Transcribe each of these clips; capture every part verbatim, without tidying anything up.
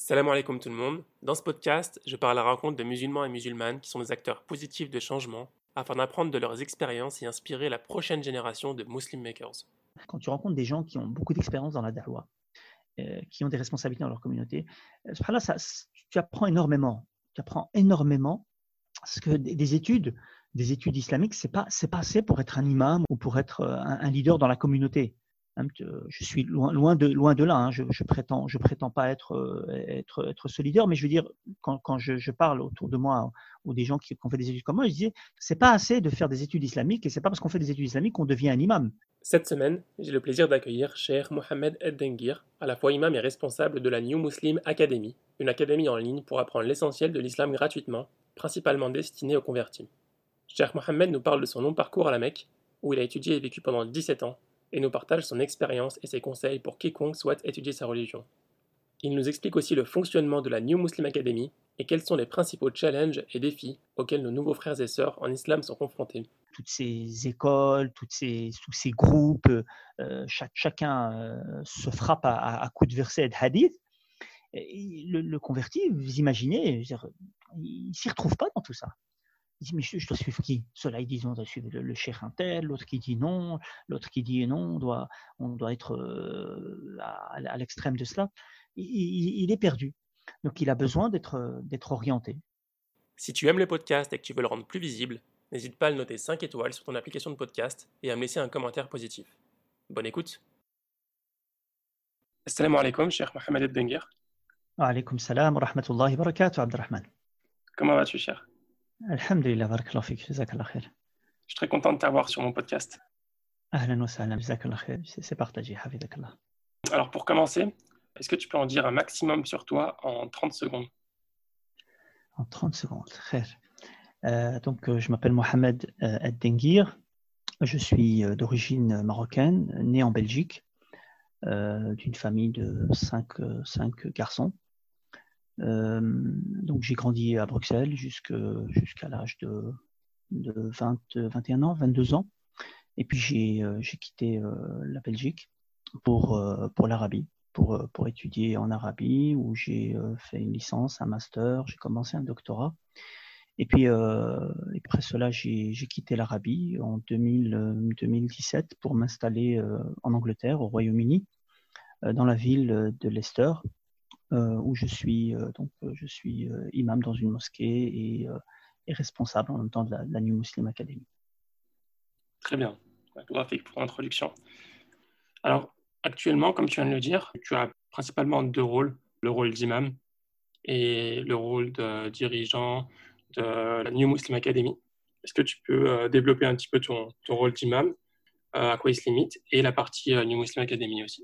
Salam alaikum tout le monde. Dans ce podcast, je parle à la rencontre de musulmans et musulmanes qui sont des acteurs positifs de changement afin d'apprendre de leurs expériences et inspirer la prochaine génération de Muslim Makers. Quand tu rencontres des gens qui ont beaucoup d'expérience dans la da'wah, euh, qui ont des responsabilités dans leur communauté, euh, subhanallah, ça, tu apprends énormément. Tu apprends énormément parce que des, des études, des études islamiques, c'est pas, c'est pas assez pour être un imam ou pour être un, un leader dans la communauté. Hein, je suis loin, loin, de, loin de là. Hein. Je, je prétends, je prétends pas être, être, être ce leader, mais je veux dire, quand, quand je, je parle autour de moi ou des gens qui, qui ont fait des études comme moi, je disais, c'est pas assez de faire des études islamiques et c'est pas parce qu'on fait des études islamiques qu'on devient un imam. Cette semaine, j'ai le plaisir d'accueillir Cheikh Mohamed Eddengir, à la fois imam et responsable de la New Muslim Academy, une académie en ligne pour apprendre l'essentiel de l'islam gratuitement, principalement destinée aux convertis. Cheikh Mohamed nous parle de son long parcours à la Mecque, où il a étudié et vécu pendant dix-sept ans, et nous partage son expérience et ses conseils pour quiconque souhaite étudier sa religion. Il nous explique aussi le fonctionnement de la New Muslim Academy et quels sont les principaux challenges et défis auxquels nos nouveaux frères et sœurs en islam sont confrontés. Toutes ces écoles, toutes ces, tous ces groupes, euh, chaque, chacun euh, se frappe à, à, à coups de versets et de hadith. Et le, le converti, vous imaginez, dire, il ne s'y retrouve pas dans tout ça. Il dit, mais je, je dois suivre qui? Ceux-là, ils disent, on doit suivre le, le cheikh intel, l'autre qui dit non, l'autre qui dit non, on doit, on doit être euh, à, à l'extrême de cela. Il, il, il est perdu. Donc, il a besoin d'être, d'être orienté. Si tu aimes le podcast et que tu veux le rendre plus visible, n'hésite pas à le noter cinq étoiles sur ton application de podcast et à me laisser un commentaire positif. Bonne écoute. Assalamu alaikum, Cheikh Mohamed Eddengir. Wa alaykum salam wa rahmatullahi wa barakatuh, Abdurrahman. Comment vas-tu, Cheikh? Alhamdulillah, barakallahu fik, jazakallah khair. Je suis très content de t'avoir sur mon podcast. Ahlan wa sahlan, jazakallah khair, c'est partagé, hafidakallah. Alors pour commencer, est-ce que tu peux en dire un maximum sur toi en trente secondes? En trente secondes, khair. Euh, donc, euh, je m'appelle Mohamed euh, Eddengir. Je suis euh, d'origine marocaine, né en Belgique, euh, d'une famille de cinq, euh, cinq garçons. Euh, donc, j'ai grandi à Bruxelles jusque, jusqu'à l'âge de, de vingt, vingt et un ans, vingt-deux ans. Et puis, j'ai, euh, j'ai quitté euh, la Belgique pour, euh, pour l'Arabie, pour, pour étudier en Arabie, où j'ai euh, fait une licence, un master, j'ai commencé un doctorat. Et puis, euh, et après cela, j'ai, j'ai quitté l'Arabie en deux mille, euh, deux mille dix-sept pour m'installer euh, en Angleterre, au Royaume-Uni, euh, dans la ville de Leicester, euh, où je suis, euh, donc, je suis euh, imam dans une mosquée et, euh, et responsable en même temps de la, de la New Muslim Academy. Très bien. Graphique pour l'introduction. Alors, actuellement, comme tu viens de le dire, tu as principalement deux rôles, le rôle d'imam et le rôle de dirigeant de la New Muslim Academy. Est-ce que tu peux euh, développer un petit peu ton, ton rôle d'imam, euh, à quoi il se limite, et la partie euh, New Muslim Academy aussi?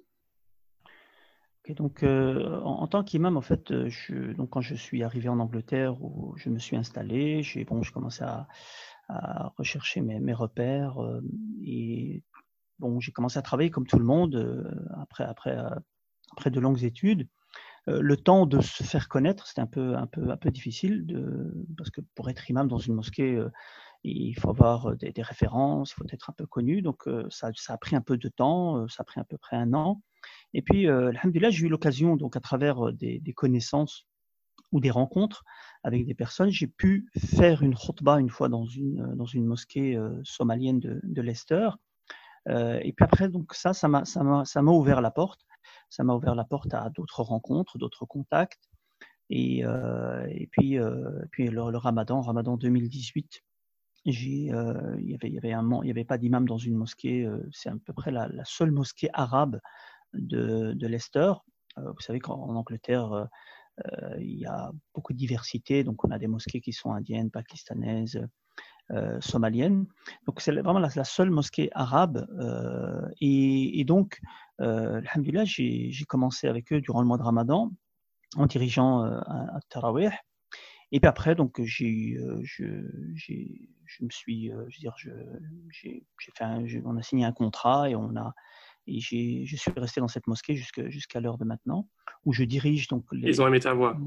Okay, donc, euh, en, en tant qu'imam, en fait, je, donc, quand je suis arrivé en Angleterre, où je me suis installé, j'ai, bon, je commençais à, à rechercher mes, mes repères euh, et bon, j'ai commencé à travailler comme tout le monde euh, après, après, euh, après de longues études. Euh, le temps de se faire connaître, c'était un peu, un peu, un peu difficile de, parce que pour être imam dans une mosquée, euh, il faut avoir des, des références, il faut être un peu connu. Donc, euh, ça, ça a pris un peu de temps, euh, ça a pris à peu près un an. Et puis, euh, alhamdoulilah, j'ai eu l'occasion, donc à travers des, des connaissances ou des rencontres avec des personnes, j'ai pu faire une khutbah une fois dans une, dans une mosquée euh, somalienne de, de Leicester. Euh, et puis après, donc ça, ça m'a, ça m'a, ça m'a ouvert la porte. Ça m'a ouvert la porte à d'autres rencontres, d'autres contacts. Et, euh, et puis, euh, puis le, le Ramadan, Ramadan deux mille dix-huit, j'ai, euh, il y avait, il y avait un, il y avait pas d'imam dans une mosquée. Euh, c'est à peu près la, la seule mosquée arabe de, de Leicester. Euh, vous savez qu'en Angleterre, euh, il y a beaucoup de diversité. Donc, on a des mosquées qui sont indiennes, pakistanaises, Euh, somalienne. Donc, c'est vraiment la, la seule mosquée arabe. Euh, et, et donc, euh, alhamdoulilah, j'ai, j'ai commencé avec eux durant le mois de Ramadan en dirigeant euh, un, un tarawih. Et puis après, donc, j'ai, euh, je, j'ai, je me suis, euh, je veux dire, je, j'ai, j'ai fait un, je, on a signé un contrat et on a, et j'ai, je suis resté dans cette mosquée jusqu'à, jusqu'à l'heure de maintenant, où je dirige donc les. Ils ont aimé ta voix.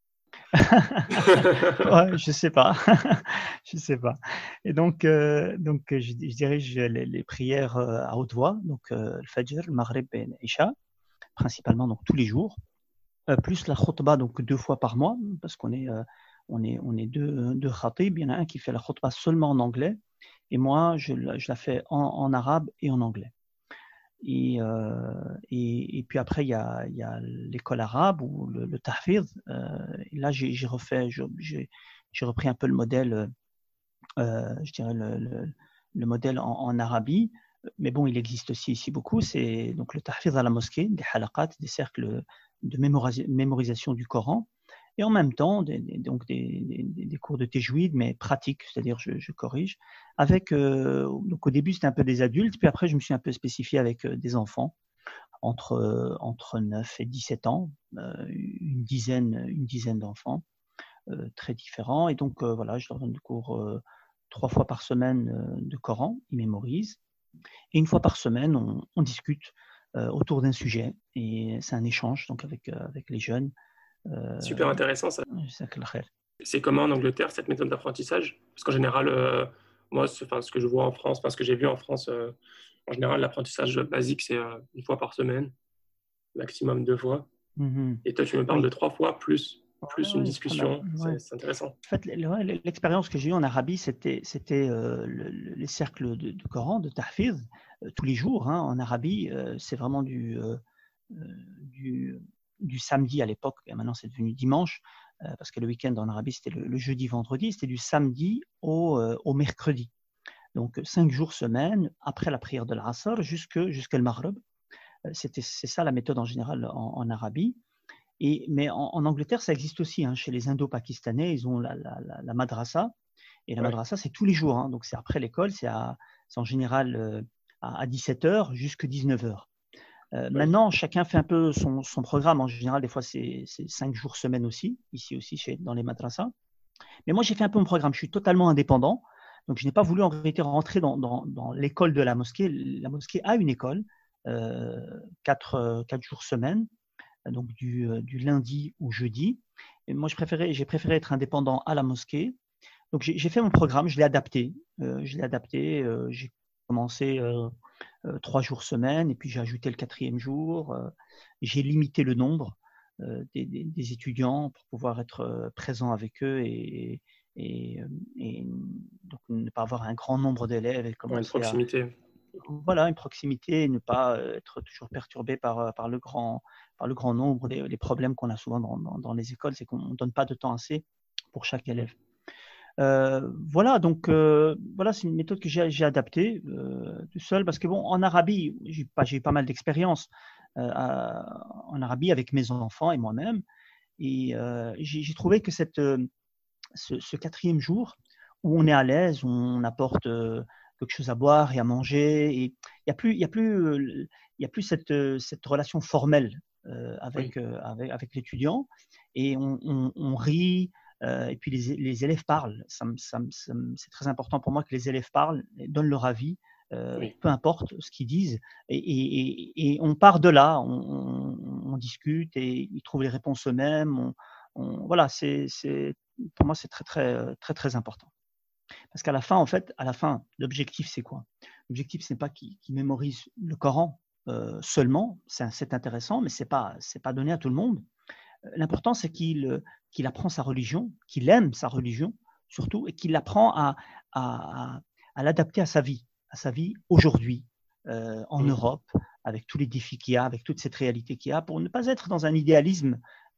Ouais, je sais pas, je sais pas. Et donc, euh, donc je, je dirige les, les prières euh, à haute voix, donc euh, le Fajr, le Maghrib et l'Isha, principalement donc tous les jours. euh, plus la khutba, donc deux fois par mois, parce qu'on est, euh, on est, on est deux, deux khatib. Il y en a un qui fait la khutba seulement en anglais, et moi, je, la- je la fais en, en arabe et en anglais. Et, euh, et, et puis après, il y a, il y a l'école arabe ou le, le tahfidh. Euh, et là, j'ai j'ai refait, je- j'ai j'ai repris un peu le modèle, euh, je dirais le, le, le modèle en, en Arabie. Mais bon, il existe aussi ici beaucoup. C'est donc le tahfidh à la mosquée, des halaqat, des cercles de mémorisa- mémorisation du Coran. Et en même temps, des, des- donc des, des- des cours de tajwid, mais pratiques, c'est-à-dire je, je corrige. Avec, euh, donc au début, c'était un peu des adultes, puis après, je me suis un peu spécifié avec euh, des enfants entre, euh, entre neuf et dix-sept ans, euh, une dizaine, une dizaine d'enfants euh, très différents. Et donc, euh, voilà, je leur donne des cours euh, trois fois par semaine euh, de Coran, ils mémorisent. Et une fois par semaine, on, on discute euh, autour d'un sujet. Et c'est un échange donc avec, euh, avec les jeunes. Euh, Super intéressant ça. C'est comment en Angleterre cette méthode d'apprentissage? Parce qu'en général, euh, moi, ce, enfin, ce que je vois en France, enfin, ce que j'ai vu en France, euh, en général, l'apprentissage basique, c'est euh, une fois par semaine, maximum deux fois. Mm-hmm. Et toi, tu me parles de Oui. trois fois plus, Ouais, plus une ouais, discussion. ouais. C'est c'est intéressant. En fait, l'expérience que j'ai eue en Arabie, c'était, c'était euh, le, le, les cercles de, de Coran, de tahfidh, euh, tous les jours. Hein, en Arabie, euh, c'est vraiment du, euh, du, du samedi à l'époque, et maintenant c'est devenu dimanche, euh, parce que le week-end en Arabie, c'était le, le jeudi-vendredi, c'était du samedi au, euh, au mercredi. Donc, cinq jours semaine, après la prière de l'Asr, jusqu'à jusqu le Maghreb. C'était, c'est ça la méthode en général en, en Arabie. Et, mais en, en Angleterre, ça existe aussi. Hein, chez les Indo-Pakistanais, ils ont la, la, la, la madrasa. Et la Ouais. madrasa, c'est tous les jours. Hein, donc, c'est après l'école, c'est, à, c'est en général euh, à, à dix-sept heures jusqu'à dix-neuf heures. Euh, Oui. maintenant, chacun fait un peu son, son programme. En général, des fois, c'est, c'est cinq jours semaine aussi, ici aussi, chez, dans les madrasas. Mais moi, j'ai fait un peu mon programme. Je suis totalement indépendant. Donc, je n'ai pas voulu en réalité rentrer dans, dans, dans l'école de la mosquée. La mosquée a une école, euh, quatre, euh, quatre jours semaine, donc du, euh, du lundi au jeudi. Et moi, je préférais, j'ai préféré être indépendant à la mosquée. Donc, j'ai, j'ai fait mon programme, je l'ai adapté. Euh, je l'ai adapté. Euh, j'ai commencé euh, euh, trois jours semaine, et puis j'ai ajouté le quatrième jour. Euh, j'ai limité le nombre euh, des, des, des, étudiants pour pouvoir être euh, présent avec eux et, et, et, donc ne pas avoir un grand nombre d'élèves et Ouais, une commencer à proximité. voilà une proximité et ne pas être toujours perturbé par, par le grand par le grand nombre. Les, les problèmes qu'on a souvent dans, dans, dans les écoles, c'est qu'on ne donne pas de temps assez pour chaque élève. Euh, voilà, donc euh, voilà, c'est une méthode que j'ai, j'ai adaptée euh, tout seul parce que bon, en Arabie, j'ai pas, j'ai eu pas mal d'expérience euh, en Arabie avec mes enfants et moi-même, et euh, j'ai, j'ai trouvé que cette, euh, ce, ce, quatrième jour où on est à l'aise, où on apporte euh, quelque chose à boire et à manger, et il y a plus, il y a plus, il y a plus cette, cette relation formelle euh, avec, Oui. euh, avec avec l'étudiant, et on, on, on rit. Euh, et puis les, les élèves parlent. Ça, ça, ça, c'est très important pour moi que les élèves parlent, donnent leur avis, euh, Oui. peu importe ce qu'ils disent. Et, et, et, on part de là, on, on, on, discute et ils trouvent les réponses eux-mêmes. On, on, voilà, c'est, c'est, pour moi, c'est très, très, très, très important. Parce qu'à la fin, en fait, à la fin, l'objectif, c'est quoi? L'objectif, c'est pas qu'ils, qu'ils mémorisent le Coran euh, seulement. C'est, c'est intéressant, mais c'est pas, c'est pas donné à tout le monde. L'important, c'est qu'il, qu'il apprend sa religion, qu'il aime sa religion, surtout, et qu'il apprend à, à, à, à l'adapter à sa vie, à sa vie aujourd'hui, euh, en Oui. Europe, avec tous les défis qu'il y a, avec toute cette réalité qu'il y a, pour ne pas être dans un idéalisme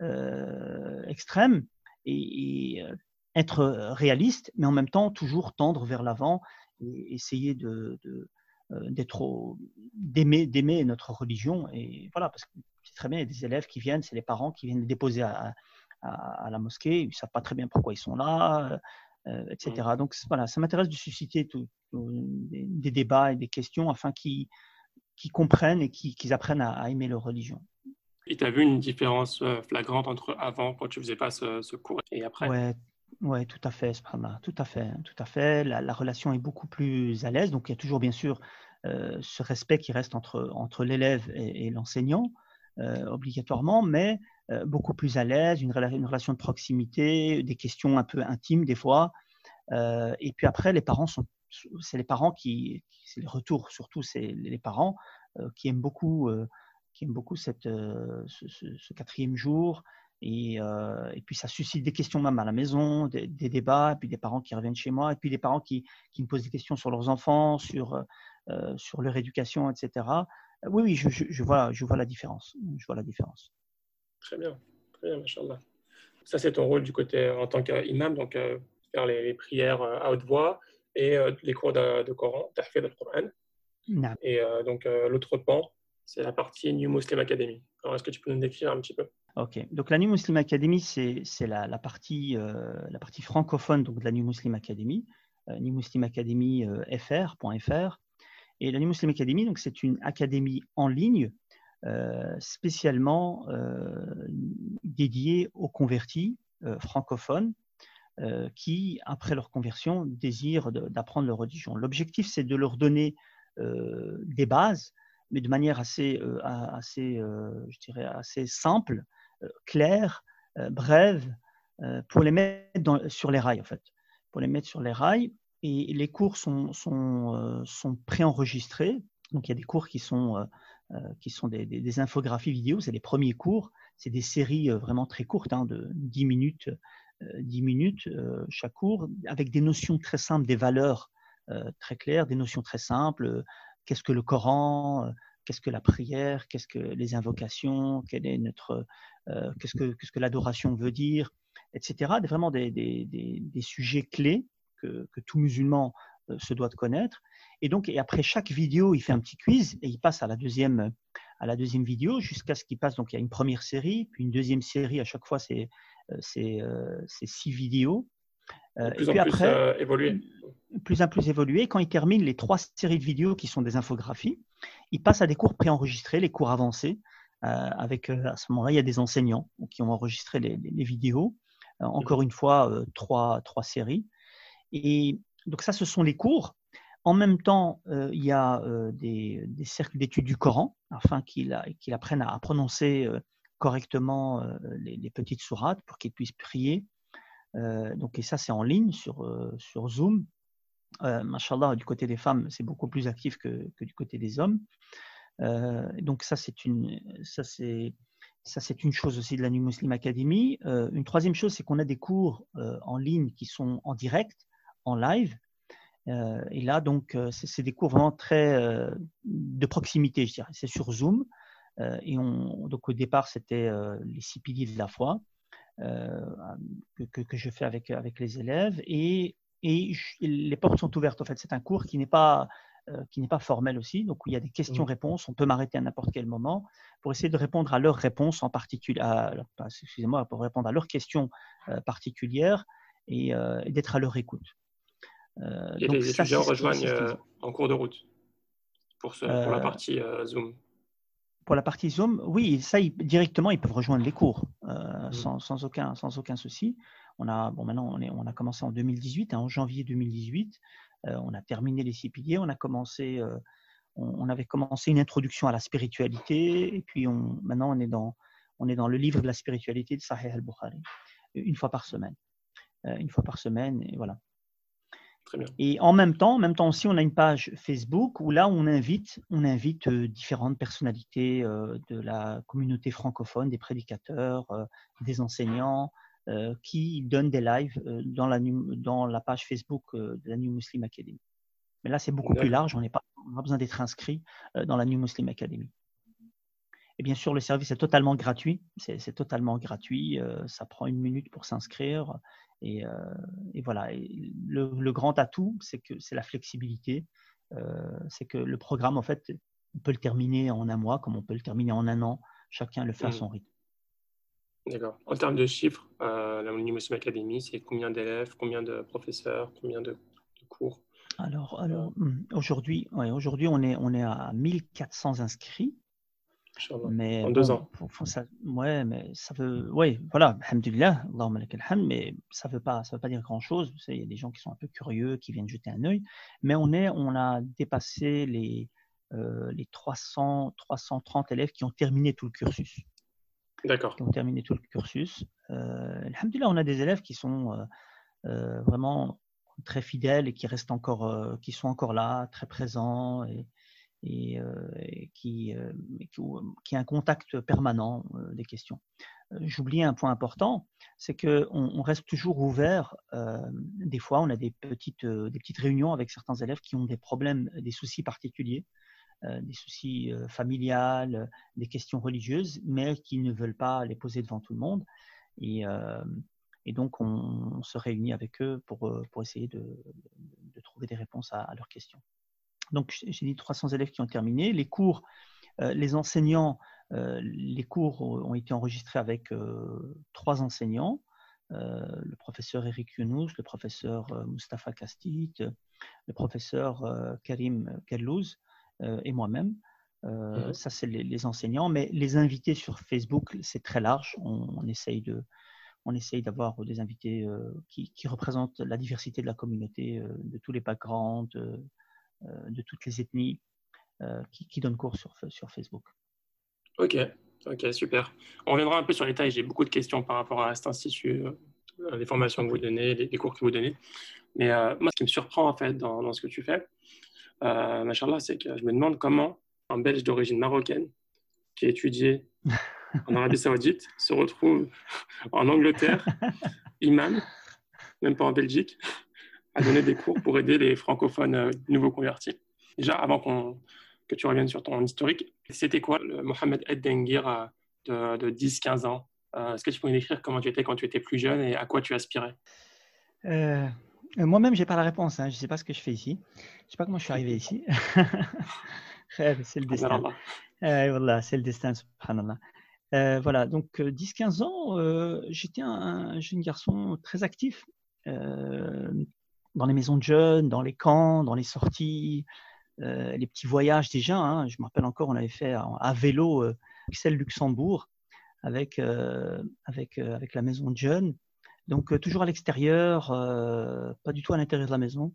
euh, extrême et, et être réaliste, mais en même temps toujours tendre vers l'avant et essayer de, de d'être au, d'aimer d'aimer notre religion. Et voilà, parce que c'est très bien, il y a des élèves qui viennent, c'est les parents qui viennent les déposer à, à, à la mosquée, ils ne savent pas très bien pourquoi ils sont là, euh, et cetera. Oui. Donc voilà, ça m'intéresse de susciter tout, tout, des, des débats et des questions afin qu'ils, qu'ils comprennent et qu'ils, qu'ils apprennent à, à aimer leur religion. Et tu as vu une différence flagrante entre avant, quand tu faisais pas ce, ce cours, et après? Ouais, ouais, tout à fait, tout à fait, tout à fait. La, la relation est beaucoup plus à l'aise, donc il y a toujours bien sûr euh, ce respect qui reste entre, entre l'élève et, et l'enseignant, euh, obligatoirement, mais euh, beaucoup plus à l'aise, une, une, relation de proximité, des questions un peu intimes des fois. Euh, et puis après, les parents sont, c'est les parents qui, c'est les retours surtout, c'est les parents euh, qui aiment beaucoup. Euh, qui aiment beaucoup cette, euh, ce, ce- ce quatrième jour. Et, euh, et puis ça suscite des questions même à la maison, des, des débats, et puis des parents qui reviennent chez moi, et puis des parents qui, qui me posent des questions sur leurs enfants, sur, euh, sur leur éducation, et cetera. Euh, Oui, oui, je, je, je vois, je vois la différence. Je vois la différence. Très bien, très bien, machallah. Ça, c'est ton rôle du côté euh, en tant qu'imam, donc euh, faire les, les prières euh, à haute voix et euh, les cours de, de Coran, tahfid al-Qur'an. نعم. Et euh, donc euh, l'autre pan, c'est la partie New Muslim Academy. Alors, est-ce que tu peux nous décrire un petit peu? Ok. Donc la New Muslim Academy, c'est c'est la, la partie euh, la partie francophone donc de la New Muslim Academy, euh, New Muslim Academy euh, fr.fr. Et la New Muslim Academy, donc c'est une académie en ligne euh, spécialement euh, dédiée aux convertis euh, francophones euh, qui, après leur conversion, désirent de- d'apprendre leur religion. L'objectif, c'est de leur donner euh, des bases, mais de manière assez, euh, assez euh, je dirais, assez simple, euh, claire, euh, brève, euh, pour les mettre dans- sur les rails, en fait. Pour les mettre sur les rails. Et les cours sont, sont, euh, sont préenregistrés. Donc, il y a des cours qui sont, euh, euh, qui sont des, des- des infographies vidéo. C'est les premiers cours. C'est des séries euh, vraiment très courtes, hein, de dix minutes euh, dix minutes euh, chaque cours, avec des notions très simples, des valeurs euh, très claires, des notions très simples. Euh, qu'est-ce que le Coran, euh, qu'est-ce que la prière, qu'est-ce que les invocations, quel est notre, euh, qu'est-ce que, qu'est-ce que l'adoration veut dire, et cetera. Vraiment des, des, des, des sujets clés que, que tout musulman euh, se doit de connaître. Et donc, et après chaque vidéo, il fait un petit quiz et il passe à la deuxième, à la deuxième vidéo jusqu'à ce qu'il passe. Donc, il y a une première série, puis une deuxième série. À chaque fois, c'est euh, c'est euh, c'est six vidéos. De Euh, et plus en puis plus après, euh, évolué. plus en plus évolué, quand il termine les trois séries de vidéos qui sont des infographies, il passe à des cours préenregistrés, les cours avancés. Euh, avec euh, à ce moment-là, il y a des enseignants qui ont enregistré les, les, les vidéos. Euh, encore Mhm. une fois, euh, trois, trois séries. Et donc ça, ce sont les cours. En même temps, euh, il y a euh, des, des cercles d'études du Coran afin qu'ils qu'il apprennent à prononcer euh, correctement euh, les, les petites sourates pour qu'ils puissent prier. Euh, donc, et ça, c'est en ligne sur, euh, sur Zoom. Euh, Mashallah, du côté des femmes, c'est beaucoup plus actif que, que du côté des hommes. Euh, donc, ça, c'est une, ça, c'est, ça, c'est une chose aussi de la New Muslim Academy. Euh, une troisième chose, c'est qu'on a des cours euh, en ligne qui sont en direct, en live. Euh, et là, donc, euh, c'est, c'est des cours vraiment très euh, de proximité, je dirais. C'est sur Zoom. Euh, et on, donc, au départ, c'était euh, les six piliers de la foi. Euh, que, que, que, je fais avec, avec les élèves et, et je, les portes sont ouvertes. En fait, c'est un cours qui n'est pas, euh, qui n'est pas formel aussi, donc où il y a des Mhm. questions-réponses. On peut m'arrêter à n'importe quel moment pour essayer de répondre à leurs réponses en particulier, excusez-moi, pour répondre à leurs questions euh, particulières et, euh, et d'être à leur écoute. Euh, Et donc les ça, étudiants c'est ce qui, rejoignent c'est ce euh, qui en cours de route pour, ce, pour la euh, partie euh, Zoom. pour la partie Zoom, oui, ça, ils, directement, ils peuvent rejoindre les cours euh, Mhm. sans, sans, aucun, sans aucun souci. On a, bon, maintenant, on, est, on a commencé en deux mille dix-huit, hein, en janvier deux mille dix-huit. Euh, on a terminé les six piliers. On a commencé, euh, on, on avait commencé une introduction à la spiritualité, et puis on, maintenant, on est dans, on est dans le livre de la spiritualité de Sahih al-Bukhari, une fois par semaine, euh, une fois par semaine, et voilà. Très bien. Et en même temps, en même temps aussi, on a une page Facebook où là, on invite, on invite euh, différentes personnalités euh, de la communauté francophone, des prédicateurs, euh, des enseignants, euh, qui donnent des lives euh, dans, la, dans la page Facebook euh, de la New Muslim Academy. Mais là, c'est beaucoup plus D'accord. large, on n'a pas, pas besoin d'être inscrit euh, dans la New Muslim Academy. Et bien sûr, le service est totalement gratuit. C'est, c'est totalement gratuit. Euh, ça prend une minute pour s'inscrire. Et, euh, et voilà. Et le, le, grand atout, c'est que c'est la flexibilité. Euh, c'est que le programme, en fait, on peut le terminer en un mois, comme on peut le terminer en un an. Chacun le fait à Mhm. son rythme. D'accord. En termes de chiffres, euh, la New Muslim Academy, c'est combien d'élèves, combien de professeurs, combien de, de cours? Alors, euh, alors aujourd'hui, ouais, aujourd'hui on, est, on est à mille quatre cents inscrits. Inch'Allah. Mais En deux bon, ans. faut, faut ça, ouais, mais ça veut, ouais, voilà, alhamdulillah, Allahumma lakal hamd, mais ça veut pas, ça veut pas dire grand-chose. Vous savez, il y a des gens qui sont un peu curieux, qui viennent jeter un œil, mais on est, on a dépassé les, euh, les trois cents, trois cent trente élèves qui ont terminé tout le cursus, D'accord. qui ont terminé tout le cursus. Euh, alhamdulillah, on a des élèves qui sont euh, euh, vraiment très fidèles et qui restent encore, euh, qui sont encore là, très présents et et, euh, et qui, euh, qui, qui a un contact permanent euh, des questions. Euh, J'oubliais un point important, c'est qu'on on reste toujours ouvert. Euh, des fois, on a des petites, euh, des petites réunions avec certains élèves qui ont des problèmes, des soucis particuliers, euh, des soucis euh, familiales, des questions religieuses, mais qui ne veulent pas les poser devant tout le monde. Et, euh, et donc, on, on se réunit avec eux pour, pour essayer de, de trouver des réponses à, à leurs questions. Donc, j'ai dit trois cents élèves qui ont terminé. Les cours, euh, les enseignants, euh, les cours ont été enregistrés avec euh, trois enseignants. Euh, le professeur Eric Younous, le professeur euh, Mustapha Kastit, le professeur euh, Karim Kellouz euh, et moi-même. Euh, Mhm. ça, c'est les, les, enseignants. Mais les invités sur Facebook, c'est très large. On, on essaye de, on essaye d'avoir des invités euh, qui, qui représentent la diversité de la communauté, euh, de tous les backgrounds, euh, de toutes les ethnies, euh, qui, qui donnent cours sur, sur Facebook. Ok, ok, super. On reviendra un peu sur les détails. J'ai beaucoup de questions par rapport à cet institut, euh, les formations que vous donnez, les, les cours que vous donnez. Mais euh, moi, ce qui me surprend en fait dans, dans ce que tu fais, euh, machallah, c'est que je me demande comment un Belge d'origine marocaine qui a étudié en Arabie Saoudite se retrouve en Angleterre, imam, même pas en Belgique, à donner des cours pour aider les francophones euh, nouveaux convertis. Déjà, avant qu'on, que tu reviennes sur ton historique, c'était quoi le Mohamed Ed Denguir euh, de, de dix quinze ans? Euh, Est-ce que tu pourrais décrire comment tu étais quand tu étais plus jeune et à quoi tu aspirais? euh, Moi-même, je n'ai pas la réponse. Hein. Je ne sais pas ce que je fais ici. Je ne sais pas comment je suis arrivé ici. C'est le destin. Euh, voilà, c'est le destin, subhanallah. Euh, voilà, donc euh, dix quinze ans, euh, j'étais un, un jeune garçon très actif euh, dans les maisons de jeunes, dans les camps, dans les sorties, euh, les petits voyages déjà. Hein. Je me rappelle encore, on avait fait à, à vélo euh, Bruxelles-Luxembourg avec, euh, avec, euh, avec la maison de jeunes. Donc euh, toujours à l'extérieur, euh, pas du tout à l'intérieur de la maison.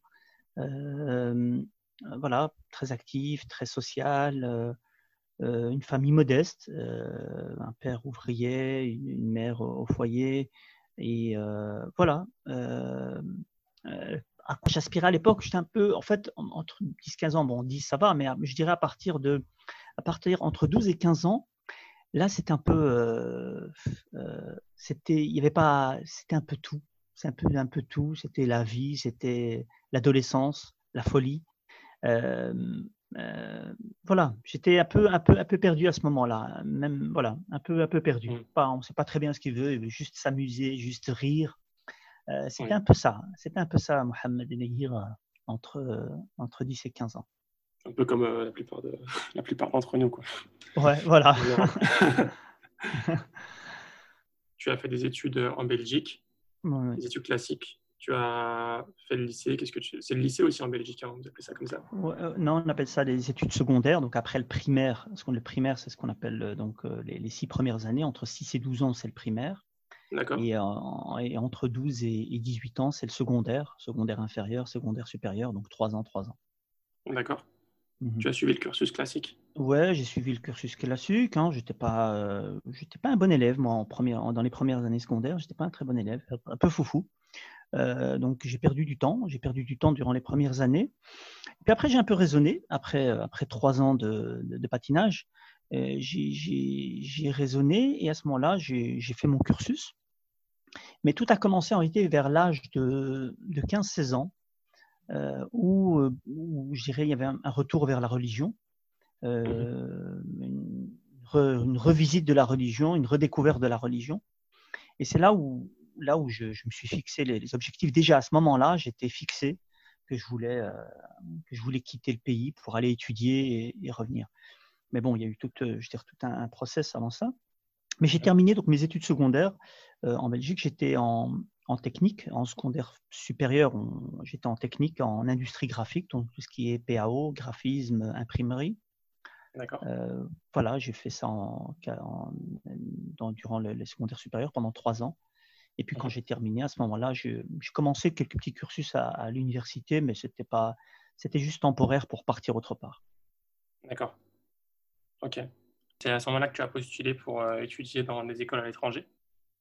Euh, voilà, très actif, très social. Euh, euh, une famille modeste, euh, un père ouvrier, une, une mère au, au foyer. Et euh, voilà. Euh, euh, à quoi j'aspirais à l'époque, j'étais un peu, en fait, entre dix quinze ans, bon, dix ça va, mais je dirais à partir de, à partir entre douze et quinze ans, là, c'était un peu, euh, euh, c'était, il y avait pas, c'était un peu tout. C'est un peu, un peu tout. C'était la vie, c'était l'adolescence, la folie. Euh, euh, voilà, j'étais un peu, un peu, un peu perdu à ce moment-là. Même, voilà, un peu, un peu perdu. Mmh. Pas, on ne sait pas très bien ce qu'il veut. Il veut juste s'amuser, juste rire. Euh, c'était Oui, un peu ça. C'était un peu ça, Mohamed Nahir, euh, entre, euh, entre dix et quinze ans. un peu comme euh, la plupart de, la plupart d'entre nous, quoi, Ouais, voilà. en Europe. Tu as fait des études en Belgique, Ouais. des études classiques. Tu as fait le lycée. Qu'est-ce que tu... C'est le lycée aussi en Belgique, hein, vous appelez ça comme ça? Ouais, euh, non, on appelle ça des études secondaires. Donc après le primaire, ce qu'on le primaire, c'est ce qu'on appelle euh, donc euh, les, les six premières années. Entre six et douze ans, c'est le primaire. D'accord, Et, euh, et entre douze et, et dix-huit ans, c'est le secondaire, secondaire inférieur, secondaire supérieur, donc trois ans, trois ans. d'accord. Mhm. Tu as suivi le cursus classique. Ouais, j'ai suivi le cursus classique. Hein. J'étais pas, euh, j'étais pas un bon élève, moi, en première, dans les premières années secondaires. J'étais pas un très bon élève, un peu foufou. Euh, donc j'ai perdu du temps. J'ai perdu du temps durant les premières années. Puis après, j'ai un peu raisonné. Après, euh, après trois ans de, de, de patinage, euh, j'ai, j'ai, j'ai raisonné et à ce moment-là, j'ai, j'ai fait mon cursus. Mais tout a commencé en réalité vers l'âge de, de quinze seize ans, euh, où, euh, où je dirais il y avait un, un retour vers la religion, Mhm. euh, une, re, une revisite de la religion, une redécouverte de la religion. Et c'est là où, là où je, je me suis fixé les, les objectifs. Déjà à ce moment-là, j'étais fixé que je voulais, euh, que je voulais quitter le pays pour aller étudier et, et revenir. Mais bon, il y a eu tout, euh, je dire, tout un, un process avant ça. Mais j'ai terminé donc mes études secondaires euh, en Belgique. J'étais en, en technique, en secondaire supérieur. On, j'étais en technique, en industrie graphique, donc tout ce qui est P A O, graphisme, imprimerie. D'accord. Euh, voilà, j'ai fait ça en, en, dans, durant les, les secondaires supérieurs pendant trois ans. Et puis quand Mhm. j'ai terminé, à ce moment-là, j'ai commencé quelques petits cursus à, à l'université, mais c'était pas, c'était juste temporaire pour partir autre part. D'accord. Ok. C'est à ce moment-là que tu as postulé pour euh, étudier dans des écoles à l'étranger.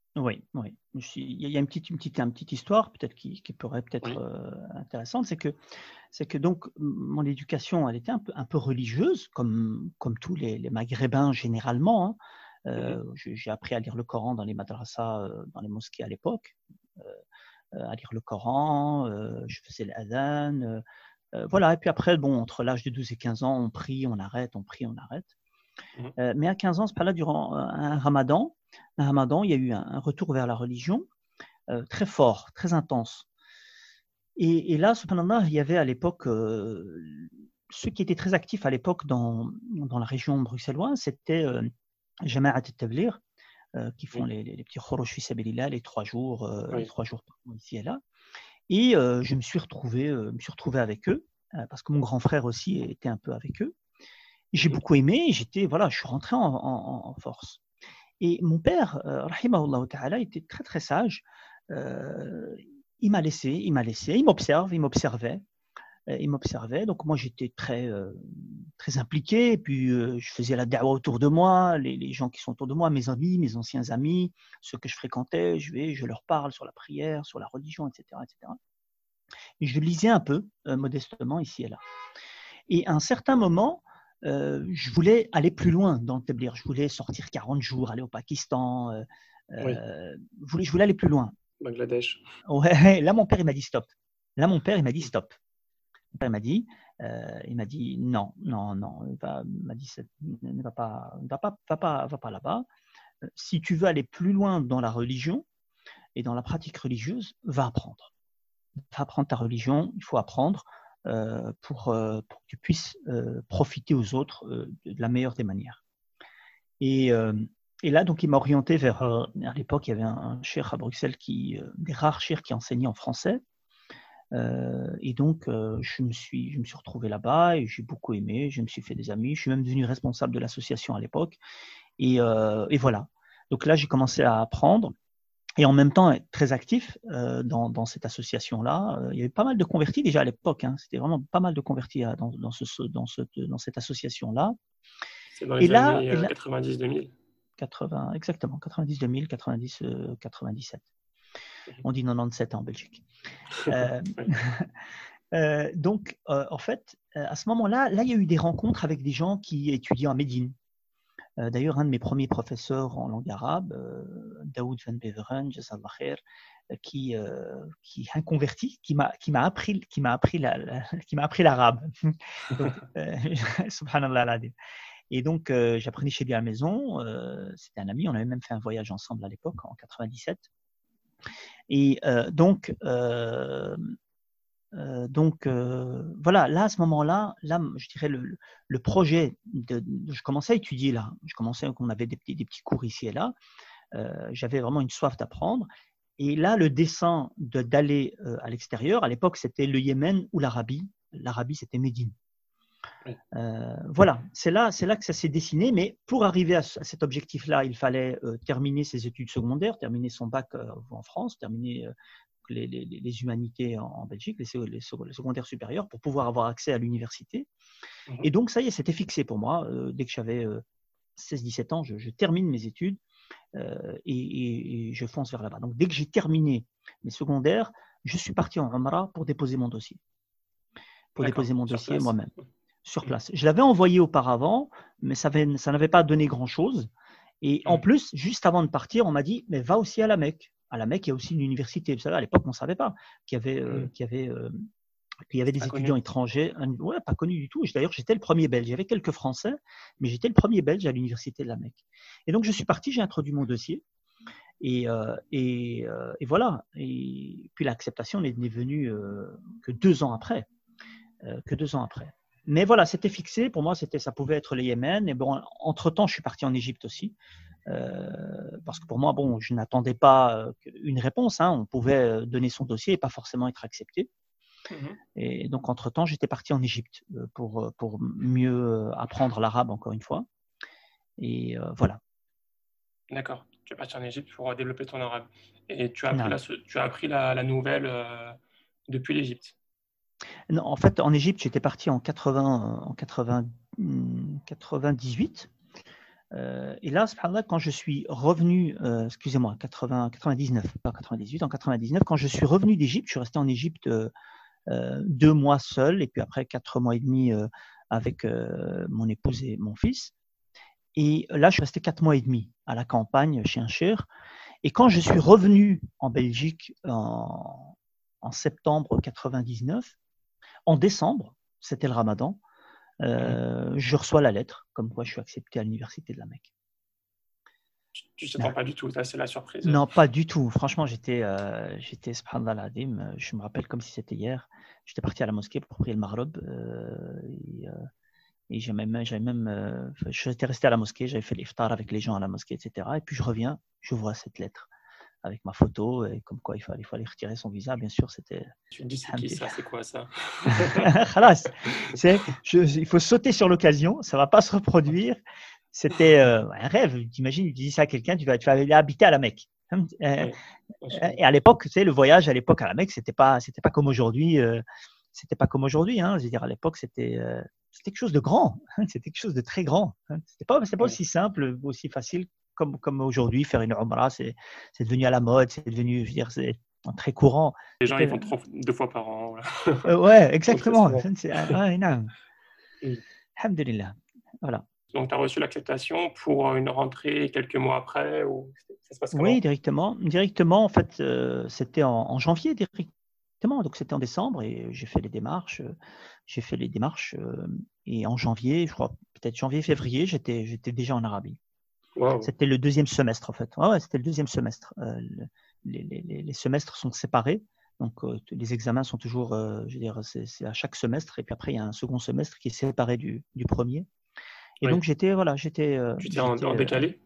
Oui, oui. Je suis il y a il y a une petite une petite une petite histoire peut-être qui qui pourrait peut-être, Oui. heu, intéressante. C'est que c'est que donc m mon éducation, elle était un peu un peu religieuse comme comme tous les les maghrébins généralement, hein. Mmh mh. Heu, j'ai j'ai appris à lire le Coran dans les madrasas, heu, dans les mosquées à l'époque, heu heu, à lire le Coran, heu, je faisais l'adhan, heu heu, voilà et puis après bon, entre l'âge de douze et quinze ans, on prie, on arrête, on prie, on arrête. Mmh mh. Heu, mais à quinze ans, c'est pas là durant, heu, un ramadan un ramadan, il y a eu un un retour vers la religion, heu, très fort, très intense. Et et là, subhanallah, il y avait à l'époque, heu, ceux qui étaient très actifs à l'époque dans dans la région bruxelloise, c'était, heu, Jamaat at-Tabligh, heu, qui font Oui, les les les petits Khuruj fi sabilillah, les trois jours, heu, les oui. trois jours par mois ici et là. Et heu, je me suis retrouvé, heu, me suis retrouvé avec eux, heu, parce que mon grand frère aussi était un peu avec eux. Mmh J'ai mh. beaucoup aimé, j'étais voilà, je suis rentré en en en force. Et mon père, heu, rahimahullah ta'ala, était très, très sage. Heu, il m'a laissé il m'a laissé, il m'observe, il m'observait, heu, il m'observait. Donc moi, j'étais très, heu, très impliqué et puis, heu, je faisais la da'wa autour de moi, les les gens qui sont autour de moi, mes amis, mes anciens amis, ceux que je fréquentais, je vais, je leur parle sur la prière, sur la religion et cetera et cetera. Et je lisais un peu, heu, modestement ici et là. Et à un certain moment, heu, je voulais aller plus loin dans le Téblir. Je voulais sortir quarante jours, aller au Pakistan, heu Oui. heu, voulais je voulais aller plus loin. Bangladesh. Ouais, là mon père il m'a dit: «Stop». Là mon père il m'a dit: Mmh. «Stop». Mon père m'a dit, heu, il m'a dit: «Non, non, non, va» il m'a dit: «C'est ne va pas va pas va pas va pas là-bas. Heu, si tu veux aller plus loin dans la religion et dans la pratique religieuse, va apprendre. Va apprendre ta religion, il faut apprendre, heu, pour, heu, pour que tu puisses, heu, profiter aux autres, heu, de la meilleure des manières». Et hem et là donc il m'a orienté vers, heu, à l'époque il y avait un un cheikh à Bruxelles qui, heu, des rares cheikhs qui enseignait en français. Heu et donc heu, je me suis je me suis retrouvé là-bas et j'ai beaucoup aimé, je me suis fait des amis, je suis même devenu responsable de l'association à l'époque et heu et voilà. Donc là, j'ai commencé à apprendre et en même temps être très actif, heu, dans dans cette association-là. Heu, il y avait pas mal de convertis déjà à l'époque, hein, c'était vraiment pas mal de convertis à dans dans ce ce dans cette dans cette association-là. C'est dans Et les là années, et heu, là quatre-vingt-dix-deux mille? quatre-vingts exactement, quatre-vingt-dix-deux mille, quatre-vingt-dix, heu, quatre-vingt-dix-sept. Mmh mh. On dit quatre-vingt-dix-sept en Belgique. Hem Oui. Heu, donc, heu, en fait, heu, à ce moment-là, là, il y a eu des rencontres avec des gens qui étudiaient en Médine. Heu, d'ailleurs, un de mes premiers professeurs en langue arabe, heu, Daoud Van Beveren, Jazallah khair, heu, qui, heu, qui est un converti, qui m'a qui m'a appris qui m'a appris la la qui m'a appris l'arabe. Donc, heu, subhanallah al-azim. Et donc, heu, j'apprenais chez lui à la maison, heu, c'était un ami, on avait même fait un voyage ensemble à l'époque, en quatre-vingt-dix-sept. Et heu, donc, hem Heu, donc heu, voilà, là, à ce moment-là, là, m je dirais le le le projet de de je commençais à étudier là. Je commençais on avait des petits des petits cours ici et là. Heu, j'avais vraiment une soif d'apprendre et là, le dessein de d'aller, heu, à l'extérieur, à l'époque, c'était le Yémen ou l'Arabie. L'Arabie, c'était Médine. Oui. Heu, voilà, c'est là c'est là que ça s'est dessiné, mais pour arriver à ce à cet objectif-là, il fallait, heu, terminer ses études secondaires, terminer son bac, heu, en France, terminer, heu, les les les humanités en en Belgique, les sec les secondaires secondaires supérieurs pour pouvoir avoir accès à l'université. Mmh Et mh. donc ça y est, c'était fixé pour moi, heu, dès que j'avais, heu, seize dix-sept ans, je je termine mes études, heu et et et je fonce vers là-bas. Donc dès que j'ai terminé mes secondaires, je suis parti en Umrah pour déposer mon dossier pour D'accord, déposer mon sur dossier place. moi-même, sur Mmh. place. Je l'avais envoyé auparavant, mais ça avait ça n'avait pas donné grand-chose. Et en Mmh. plus, juste avant de partir, on m'a dit: «Mais va aussi à la Mecque». À la Mecque, il y a aussi une université. Vous savez, à l'époque, on ne savait pas qu'il y avait, Mmh. heu, qu'il y avait, heu, qu'il y avait C'est des pas étudiants connu. étrangers, un ouais, pas connus du tout. D'ailleurs, j'étais le premier Belge. Il y avait quelques Français, mais j'étais le premier Belge à l'université de la Mecque. Et donc je suis parti, j'ai introduit mon dossier et heu et heu et voilà. Et puis l'acceptation n'est n'est venue, heu, que deux ans après, heu, que deux ans après. Mais voilà, c'était fixé. Pour moi, c'était ça pouvait être le Yémen et bon, entre-temps, je suis parti en Égypte aussi. Heu, parce que pour moi, bon, je n'attendais pas, heu, une réponse, hein. On pouvait, heu, donner son dossier et pas forcément être accepté. Mmh mh. Et donc entre-temps, j'étais parti en Égypte, heu, pour, heu, pour mieux, heu, apprendre l'arabe encore une fois et heu, voilà. D'accord. Tu es parti en Égypte pour, heu, développer ton arabe et tu as appris Naam. la se tu as appris la la nouvelle, heu, depuis l'Égypte? Non, en fait, en Égypte, j'étais parti en quatre-vingts, en quatre-vingts, mmh, quatre-vingt-dix-huit. Euh, et là, subhanallah, quand je suis revenu, euh, excusez-moi, quatre-vingts, quatre-vingt-dix-neuf, pas quatre-vingt-dix-huit, en quatre-vingt-dix-neuf, quand je suis revenu d'Égypte, je suis resté en Égypte euh, euh, deux mois seul, et puis après quatre mois et demi euh, avec euh, mon épouse et mon fils. Et là, je suis resté quatre mois et demi à la campagne chez un cher. Et quand je suis revenu en Belgique en, en septembre quatre-vingt-dix-neuf, en décembre, c'était le Ramadan, euh, je reçois la lettre comme quoi je suis accepté à l'université de la Mecque. Tu ne t'attends pas du tout, là, c'est la surprise. Non, pas du tout. Franchement, j'étais, euh, j'étais, subhanallah al-azim, je me rappelle comme si c'était hier. J'étais parti à la mosquée pour prier le Maghrib. Euh, et, euh, et j'ai même, j'avais même, euh, j'étais resté à la mosquée, j'avais fait l'iftar avec les gens à la mosquée, et cetera. Et puis je reviens, j'ouvre cette lettre avec ma photo et comme quoi il fallait, il fallait retirer son visa. Bien sûr, c'était. Tu te dis, c'est qui ça, c'est quoi ça? Khalas, c'est, je, il faut sauter sur l'occasion, ça ne va pas se reproduire. C'était euh, un rêve. T'imagines, tu dis ça à quelqu'un, tu vas, tu vas aller habiter à la Mecque. Euh, Ouais, et à l'époque, tu sais, le voyage à l'époque à la Mecque, c'était pas, c'était pas comme aujourd'hui. Euh, c'était pas comme aujourd'hui. Hein. Je veux dire, à l'époque, c'était, euh, c'était quelque chose de grand. Hein. C'était quelque chose de très grand. Hein. C'était pas, c'était pas ouais. aussi simple, aussi facile comme, comme aujourd'hui. Faire une umrah, c'est, c'est devenu à la mode. C'est devenu, je veux dire, c'est très courant. Les gens, ils C'était, vont trop, deux fois par an. Voilà. euh, ouais, Donc, c'est exactement. souvent. C'est, ouais, non. Mm. Alhamdulillah. Voilà. Donc, tu as reçu l'acceptation pour une rentrée quelques mois après ou ça se passe Oui, comment? directement. Directement, en fait, euh, c'était en, en janvier directement. Donc, c'était en décembre et j'ai fait les démarches. euh, J'ai fait les démarches euh, et en janvier, je crois, peut-être janvier, février, j'étais, j'étais déjà en Arabie. Wow. C'était le deuxième semestre, en fait. Ouais, ouais, c'était le deuxième semestre. Euh, le- les, les- les semestres sont séparés. Donc, euh, les examens sont toujours, euh, je veux dire, c'est c'est à chaque semestre. Et puis après, il y a un second semestre qui est séparé du, du premier. Et Oui. donc, j'étais, voilà, j'étais, euh, Tu t'es en, en j'étais, euh, décalé?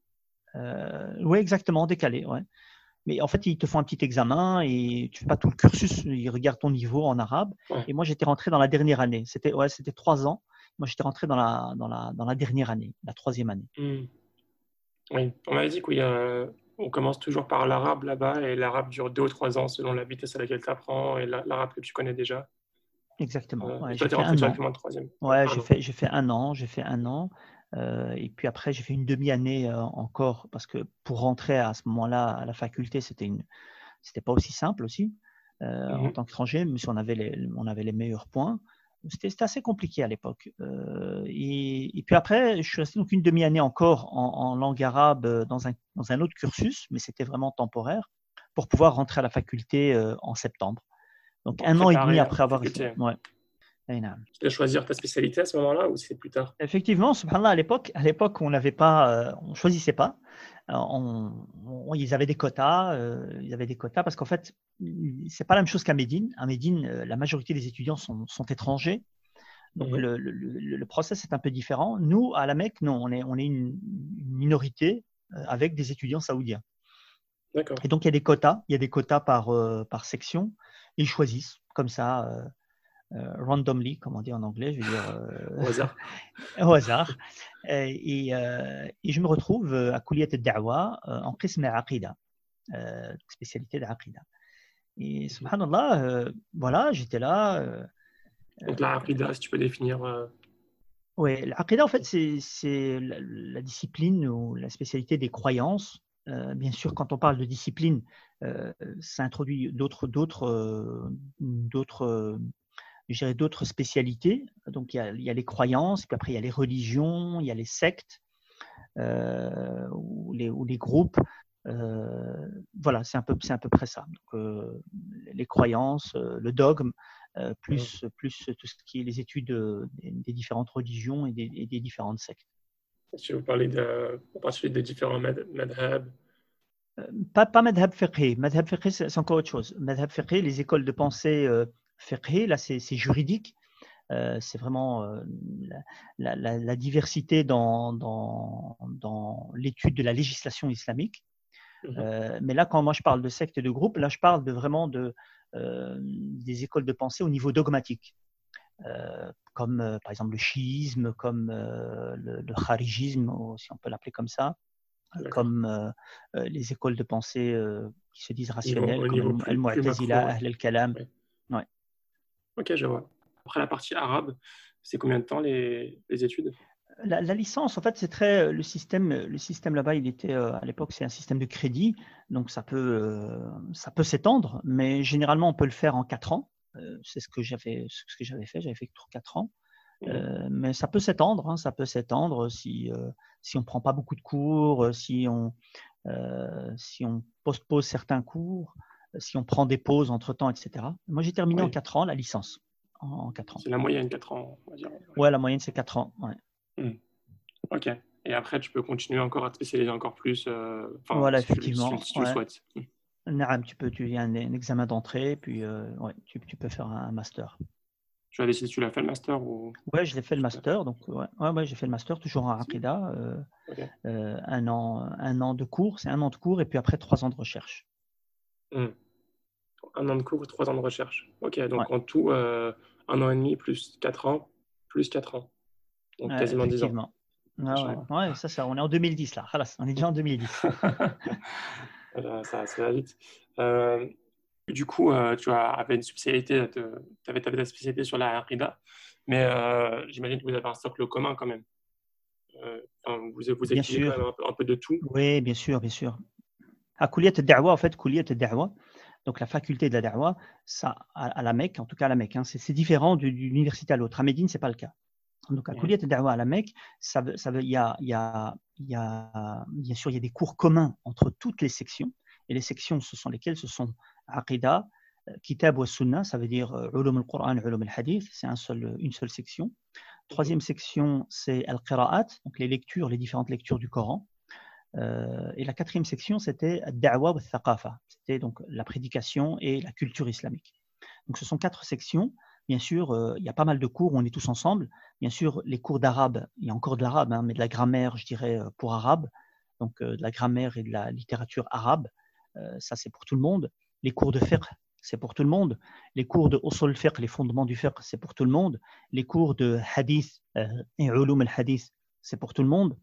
euh, oui, exactement, décalé, ouais. Mais en fait, ils te font un petit examen et tu fais pas tout le cursus. Ils regardent ton niveau en arabe. Ouais. Et moi, j'étais rentré dans la dernière année. C'était ouais, c'était trois ans. Moi, j'étais rentré dans la, dans, la, dans la dernière année, la troisième année. Mm. Oui. On m'avait dit qu'on commence toujours par l'arabe là-bas et l'arabe dure deux ou trois ans selon la vitesse à laquelle tu apprends et la- l'arabe que tu connais déjà. Exactement. Euh, et Ouais, toi, j'ai tu es fait rentré un an. directement en troisième. Ouais, Ouais, un j'ai an. fait, j'ai fait un an. J'ai fait un an. Euh, et puis après, j'ai fait une demi-année euh, encore parce que pour rentrer à ce moment-là à la faculté, c'était une, c'était pas aussi simple aussi euh, en Mhm. tant qu'étranger, même si on avait les, on avait les meilleurs points. C'était, c'était assez compliqué à l'époque. Euh, et, et, puis après, je suis resté donc une demi-année encore en, en langue arabe euh, dans un, dans un autre cursus, mais c'était vraiment temporaire, pour pouvoir rentrer à la faculté euh, en septembre. Donc Pour te un an et demi préparer à après la avoir... faculté. Ouais. Tu dois choisir ta spécialité à ce moment-là ou c'est plus tard? Effectivement, subhanallah, à l'époque, à l'époque, on n'avait pas, euh, on choisissait pas. Euh, on, on- ils avaient des quotas, euh, ils avaient des quotas parce qu'en fait, c'est pas la même chose qu'à Médine. À Médine, euh, la majorité des étudiants sont, sont étrangers, donc Mhm. le, le, le, le process est un peu différent. Nous, à la Mecque, non, on est, on est une, une minorité euh, avec des étudiants saoudiens. D'accord. Et donc il y a des quotas, il y a des quotas par, euh, par section. Ils choisissent comme ça. Euh, euh, randomly, comme on dit en anglais, je veux dire euh, Au hasard. au hasard. Euh, et, euh, et je me retrouve euh, à Kouliyat al-Da'wa euh, en qism al-Aqida, euh, spécialité d'Aqida. Et Mhm. subhanallah, euh, voilà, j'étais là. Euh, Donc la rapida, si tu peux définir. euh, ouais, l'Aqida, en fait, c'est, c'est la, la discipline ou la spécialité des croyances. Euh, bien sûr, quand on parle de discipline, euh, ça introduit d'autres, d'autres, euh, d'autres euh, je dirais, d'autres spécialités. Donc, il y, a, il y a les croyances, puis après, il y a les religions, il y a les sectes euh, ou, les, ou les groupes. Euh, voilà, c'est un peu, c'est à peu près ça. Donc, euh, les croyances, euh, le dogme, euh, mhm. plus, plus tout ce qui est les études euh, des, des différentes religions et des, et des différentes sectes. Si vous parlez de, en particulier des différents mad- madhab. Euh, Pas, pas madhab fiqhi. Madhab fiqhi, c'est c'est encore autre chose. Madhab fiqhi, les écoles de pensée euh, fiqhi, là, c'est c'est juridique. Euh, c'est vraiment euh, la, la- la diversité dans, dans, dans l'étude de la législation islamique. Mhm. Euh, mais là, quand moi je parle de secte et de groupe, là je parle de vraiment de, euh, des écoles de pensée au niveau dogmatique, euh, comme euh, par exemple le chiisme, comme euh, le, le kharijisme, ou si on peut l'appeler comme ça, D'accord. comme euh, euh, les écoles de pensée euh, qui se disent Niveau, rationnelles, au comme niveau Al- plus, plus macro, Al-Mu'tazila, ouais. Ahl al-Kalam. Ouais. Ouais. Ok, je vois. Après la partie arabe, c'est combien de temps les, les études? La, la licence, en fait, c'est très le système. Le système là-bas, il était euh, à l'époque, c'est un système de crédit, donc ça peut, euh, ça peut s'étendre, mais généralement, on peut le faire en quatre ans. Euh, c'est ce que j'avais, ce que j'avais fait. J'avais fait pour quatre ans, Mhm. euh, mais ça peut s'étendre. Hein, ça peut s'étendre si euh, si on prend pas beaucoup de cours, euh, si on euh, si on postpose certains cours, euh, si on prend des pauses entre temps, et cetera. Moi, j'ai terminé en Oui, quatre ans la licence, en, en quatre ans. c'est la moyenne, quatre ans, on va dire. Ouais, la moyenne c'est quatre ans. Ouais. Mhm. Ok. Et après, tu peux continuer encore à te spécialiser encore plus, euh, enfin, Voilà, si tu, le- si tu- effectivement. si tu le Ouais. souhaites. Mhm. Naam, tu peux, tu, il y a un, un examen d'entrée, puis euh, ouais, tu, tu peux faire un master. Tu as décidé si tu l'as fait le master ou Ouais, je l'ai fait le tu l'as fait? master, donc ouais, ouais, ouais, j'ai fait le master toujours en Aqida, euh, Ok. euh, un an, un an de cours, c'est un an de cours, et puis après trois ans de recherche. Mhm. Un an de cours, trois ans de recherche. Ok, Ouais, donc en tout, euh, un an et demi plus quatre ans, plus quatre ans. Donc ouais, quasiment dix ans. effectivement. Ouais, ouais, Machallah. ouais, ça, ça, on est en deux mille dix là, Khalas, on est déjà en deux mille dix. Voilà, ça, ça va vite. Euh, du coup, euh, tu as, avais une spécialité, tu avais, ta spécialité sur la harida, mais euh, j'imagine que vous avez un socle commun quand même. Euh, enfin, vous, vous Bien étudiez quand sûr, même un peu, un peu de tout. oui, bien sûr, bien sûr. À Kouliyat al-Da'wa, en fait, Kouliyat al-Da'wa, donc la faculté de la Da'wa, ça, à, à la Mecque, en tout cas à la Mecque, hein, c'est c'est différent d'une université à l'autre. À Médine, c'est pas le cas. Donc, à Mhm. Kouliyat al-Da'wa à la Mecque, ça veut, ça veut, il y a, il y a, il y a, bien sûr, il y a des cours communs entre toutes les sections. Et les sections, ce sont lesquelles? Ce sont Aqida, euh, Kitab wa Sunna, ça veut dire euh, Ulum al-Qur'an, Ulum al-Hadith, c'est un seul, une seule section. Mhm. Troisième section, c'est Al-Qira'at, donc les lectures, les différentes lectures du Coran. Euh, et la quatrième section, c'était Da'wa wa Thaqafa, c'était donc la prédication et la culture islamique. Donc ce sont quatre sections. Bien sûr, euh, il y a pas mal de cours où on est tous ensemble. Bien sûr, les cours d'arabe, il y a encore de l'arabe, hein, mais de la grammaire, je dirais, euh, pour arabe. Donc euh, de la grammaire et de la littérature arabe, euh, ça c'est pour tout le monde. Les cours de fiqh, c'est pour tout le monde. Les cours de usul fiqh, les fondements du fiqh, c'est pour tout le monde. Les cours de hadith euh, et ulum al-hadith, c'est pour tout le monde.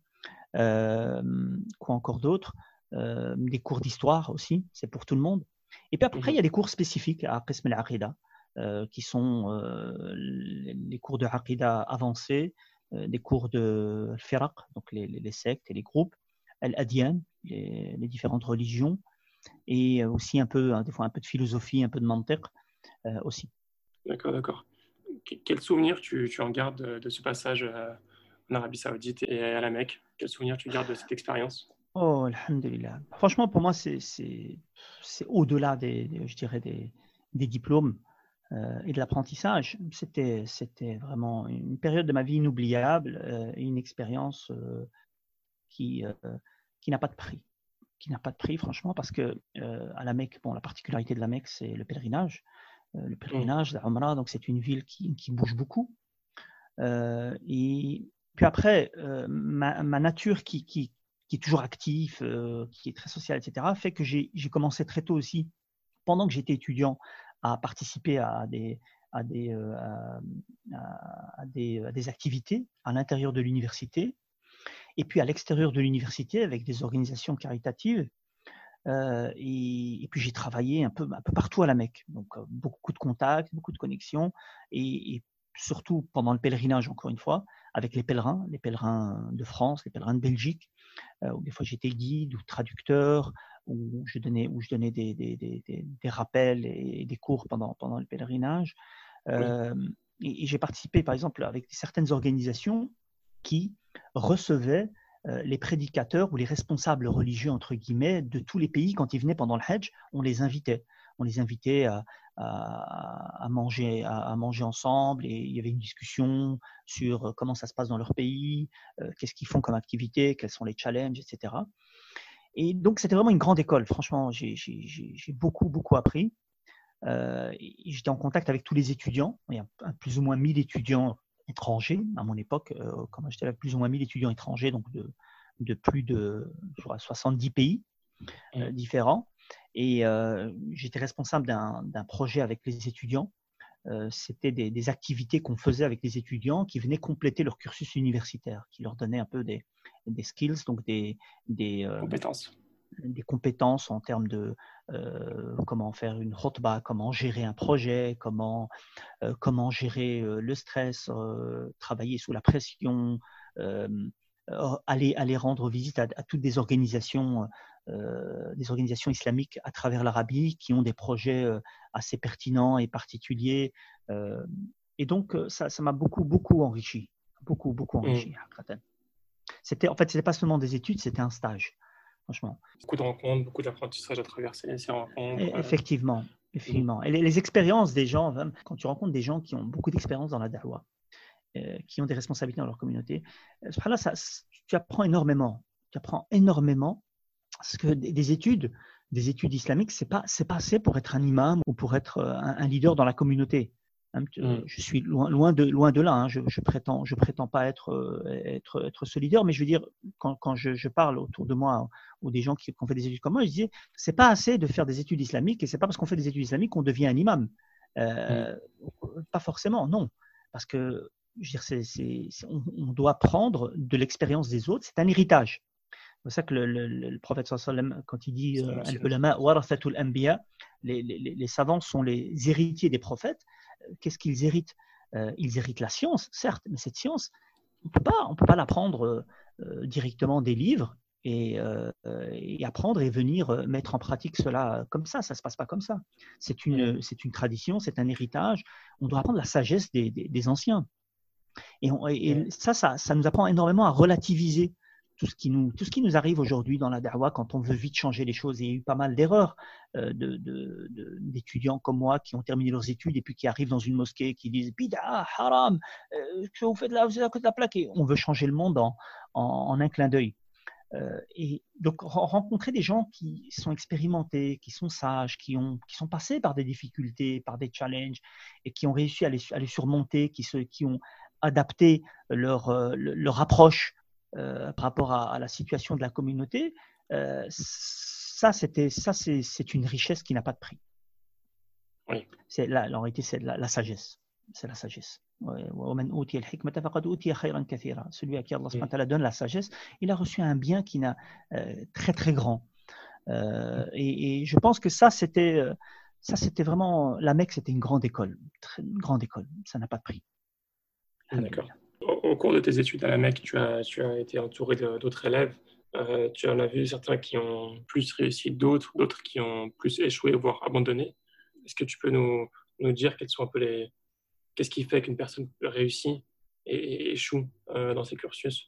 Euh, quoi encore d'autre? Euh, des cours d'histoire aussi, c'est pour tout le monde. Et puis après, il y Mhm. a des cours spécifiques à Qism al-Aqida, euh, qui sont euh, les cours de Aqida avancés, euh, des cours de Firaq, donc les, les, les sectes et les groupes, Al-Adyan, les, les différentes religions, et aussi un peu, hein, des fois un peu de philosophie, un peu de mantiq euh, aussi. D'accord, d'accord. Que- Quel souvenir tu, tu en gardes de, de ce passage euh, en Arabie Saoudite et à la Mecque? Quel souvenir tu gardes de cette expérience? Oh, alhamdulillah. Franchement, pour moi, c'est, c'est, c'est au-delà des, des- je dirais, des, des diplômes euh, et de l'apprentissage. C'était, c'était vraiment une période de ma vie inoubliable, euh, une expérience euh, qui, euh, qui n'a pas de prix. Qui n'a pas de prix, franchement, parce que euh, à la Mecque, bon, la particularité de la Mecque, c'est le pèlerinage. Euh, le Mhm. pèlerinage, la Umrah, donc c'est une ville qui, qui bouge beaucoup. Euh, et puis après, euh, ma, ma nature qui, qui, qui est toujours active, euh, qui est très sociale, et cetera, fait que j'ai j'ai commencé très tôt aussi, pendant que j'étais étudiant, à participer à des, à des, euh, à, à des, à des activités à l'intérieur de l'université et puis à l'extérieur de l'université avec des organisations caritatives. Euh, et, et, puis j'ai travaillé un peu, un peu partout à la Mecque, donc euh, beaucoup de contacts, beaucoup de connexions, et, et, surtout pendant le pèlerinage, encore une fois, avec les pèlerins, les pèlerins de France, les pèlerins de Belgique, euh, où des fois j'étais guide ou traducteur, où je donnais, où je donnais des, des, des, des, des rappels et des cours pendant, pendant le pèlerinage. Oui, Euh, et, et j'ai participé, par exemple, avec certaines organisations qui recevaient euh, les prédicateurs ou les responsables religieux, entre guillemets, de tous les pays quand ils venaient pendant le Hajj, on les invitait. On les invitait à, à, à manger, à, à, manger ensemble et il y avait une discussion sur comment ça se passe dans leur pays, euh, qu'est-ce qu'ils font comme activité, quels sont les challenges, et cetera. Et donc, c'était vraiment une grande école. Franchement, j'ai, j'ai, j'ai beaucoup, beaucoup appris. Euh, j'étais en contact avec tous les étudiants. Il y a plus ou moins mille étudiants étrangers à mon époque, euh, quand j'étais là, plus ou moins mille étudiants étrangers, donc de, de plus de je crois, soixante-dix pays euh, mhm. différents. Et euh, j'étais responsable d'un, d'un projet avec les étudiants. Euh, c'était des, des activités qu'on faisait avec les étudiants qui venaient compléter leur cursus universitaire, qui leur donnaient un peu des, des skills, donc des, des, euh, Compétences. des compétences en termes de euh, comment faire une khutbah, comment gérer un projet, comment, euh, comment gérer euh, le stress, euh, travailler sous la pression, euh, aller, aller rendre visite à, à toutes des organisations, euh, des organisations islamiques à travers l'Arabie qui ont des projets euh, assez pertinents et particuliers. Euh, et donc, ça, ça m'a beaucoup, beaucoup enrichi. Beaucoup, beaucoup enrichi. Mm. C'était, en fait, ce n'était pas seulement des études, c'était un stage, franchement. Beaucoup de rencontres, beaucoup d'apprentissage à travers ces, ces rencontres. Et, effectivement, effectivement. Et les, les expériences des gens, quand tu rencontres des gens qui ont beaucoup d'expérience dans la da'wah, euh, qui ont des responsabilités dans leur communauté, là, ça, tu apprends énormément. Tu apprends énormément parce que des, des études, des études islamiques, c'est pas, c'est pas assez pour être un imam ou pour être un, un leader dans la communauté. Hein, mm. Je suis loin, loin, de, loin de là. Hein. Je, je prétends, je prétends pas être, être, être ce leader, mais je veux dire, quand, quand je, je parle autour de moi ou des gens qui, qui ont fait des études comme moi, je disais, c'est pas assez de faire des études islamiques et c'est pas parce qu'on fait des études islamiques qu'on devient un imam. Euh, mm. Pas forcément, non, parce que je veux dire, c'est, c'est, c'est, on, on doit prendre de l'expérience des autres. C'est un héritage. C'est pour ça que le, le, le prophète sallam, quand il dit euh, al-ulama warathatul anbiya, les, les, les savants sont les héritiers des prophètes. Qu'est-ce qu'ils héritent? euh, Ils héritent la science, certes, mais cette science, on peut pas, on peut pas l'apprendre euh, directement des livres et, euh, et apprendre et venir mettre en pratique cela comme ça. Ça se passe pas comme ça. C'est une, c'est une tradition, c'est un héritage. On doit apprendre la sagesse des, des, des anciens. Et, on, et ça, ça, ça nous apprend énormément à relativiser tout ce qui nous, tout ce qui nous arrive aujourd'hui dans la da'wah quand on veut vite changer les choses. Et il y a eu pas mal d'erreurs euh, de, de, de, d'étudiants comme moi qui ont terminé leurs études et puis qui arrivent dans une mosquée qui disent bid'a, haram, euh, que vous faites là, vous êtes à côté de la plaque. Et on veut changer le monde en, en, en un clin d'œil. Euh, et donc rencontrer des gens qui sont expérimentés, qui sont sages, qui, ont, qui sont passés par des difficultés, par des challenges et qui ont réussi à les, à les surmonter, qui, se, qui ont adapté leur, euh, leur approche euh, par rapport à, à la situation de la communauté, euh, ça, c'était, ça c'est, c'est une richesse qui n'a pas de prix. Oui. C'est, la, en réalité, c'est la, la sagesse. C'est la sagesse. Celui à qui Allah subhanahu wa ta'ala donne la sagesse, il a reçu un bien qui n'a euh, très très grand. Euh, et, et je pense que ça c'était, ça c'était vraiment la Mecque, c'était une grande école, une grande école. Ça n'a pas de prix. D'accord. Au, au cours de tes études à la Mecque, tu as, tu as été entouré de, d'autres élèves. Euh, tu en as vu certains qui ont plus réussi que d'autres, d'autres qui ont plus échoué, voire abandonné. Est-ce que tu peux nous, nous dire quels sont un peu les Qu'est-ce qui fait qu'une personne réussit et, et échoue euh, dans ses cursus?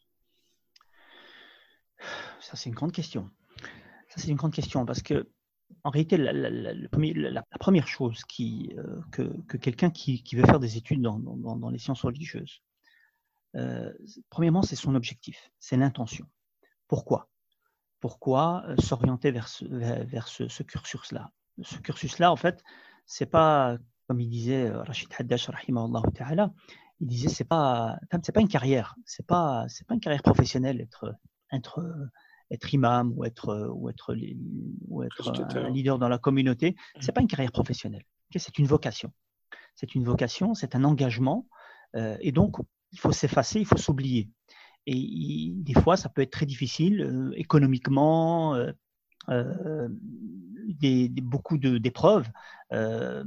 Ça, c'est une grande question. Ça, c'est une grande question parce que, en réalité, la, la, la, le premier, la, la première chose qui, euh, que, que quelqu'un qui, qui veut faire des études dans, dans, dans les sciences religieuses, euh, premièrement, c'est son objectif, c'est l'intention. Pourquoi? Pourquoi euh, s'orienter vers ce, vers, vers ce, ce cursus-là? Ce cursus-là, en fait, c'est pas, comme il disait Rachid Haddash, rahimahullah ta'ala, il disait c'est pas, c'est pas une carrière, c'est pas, c'est pas une carrière professionnelle être, être, être imam ou être, ou être, ou être un leader dans la communauté. C'est pas une carrière professionnelle. C'est une vocation. C'est une vocation, c'est un engagement, euh, et donc il faut s'effacer, il faut s'oublier. Et il, des fois, ça peut être très difficile euh, économiquement. Euh, Euh, des, des, beaucoup de, d'épreuves euh,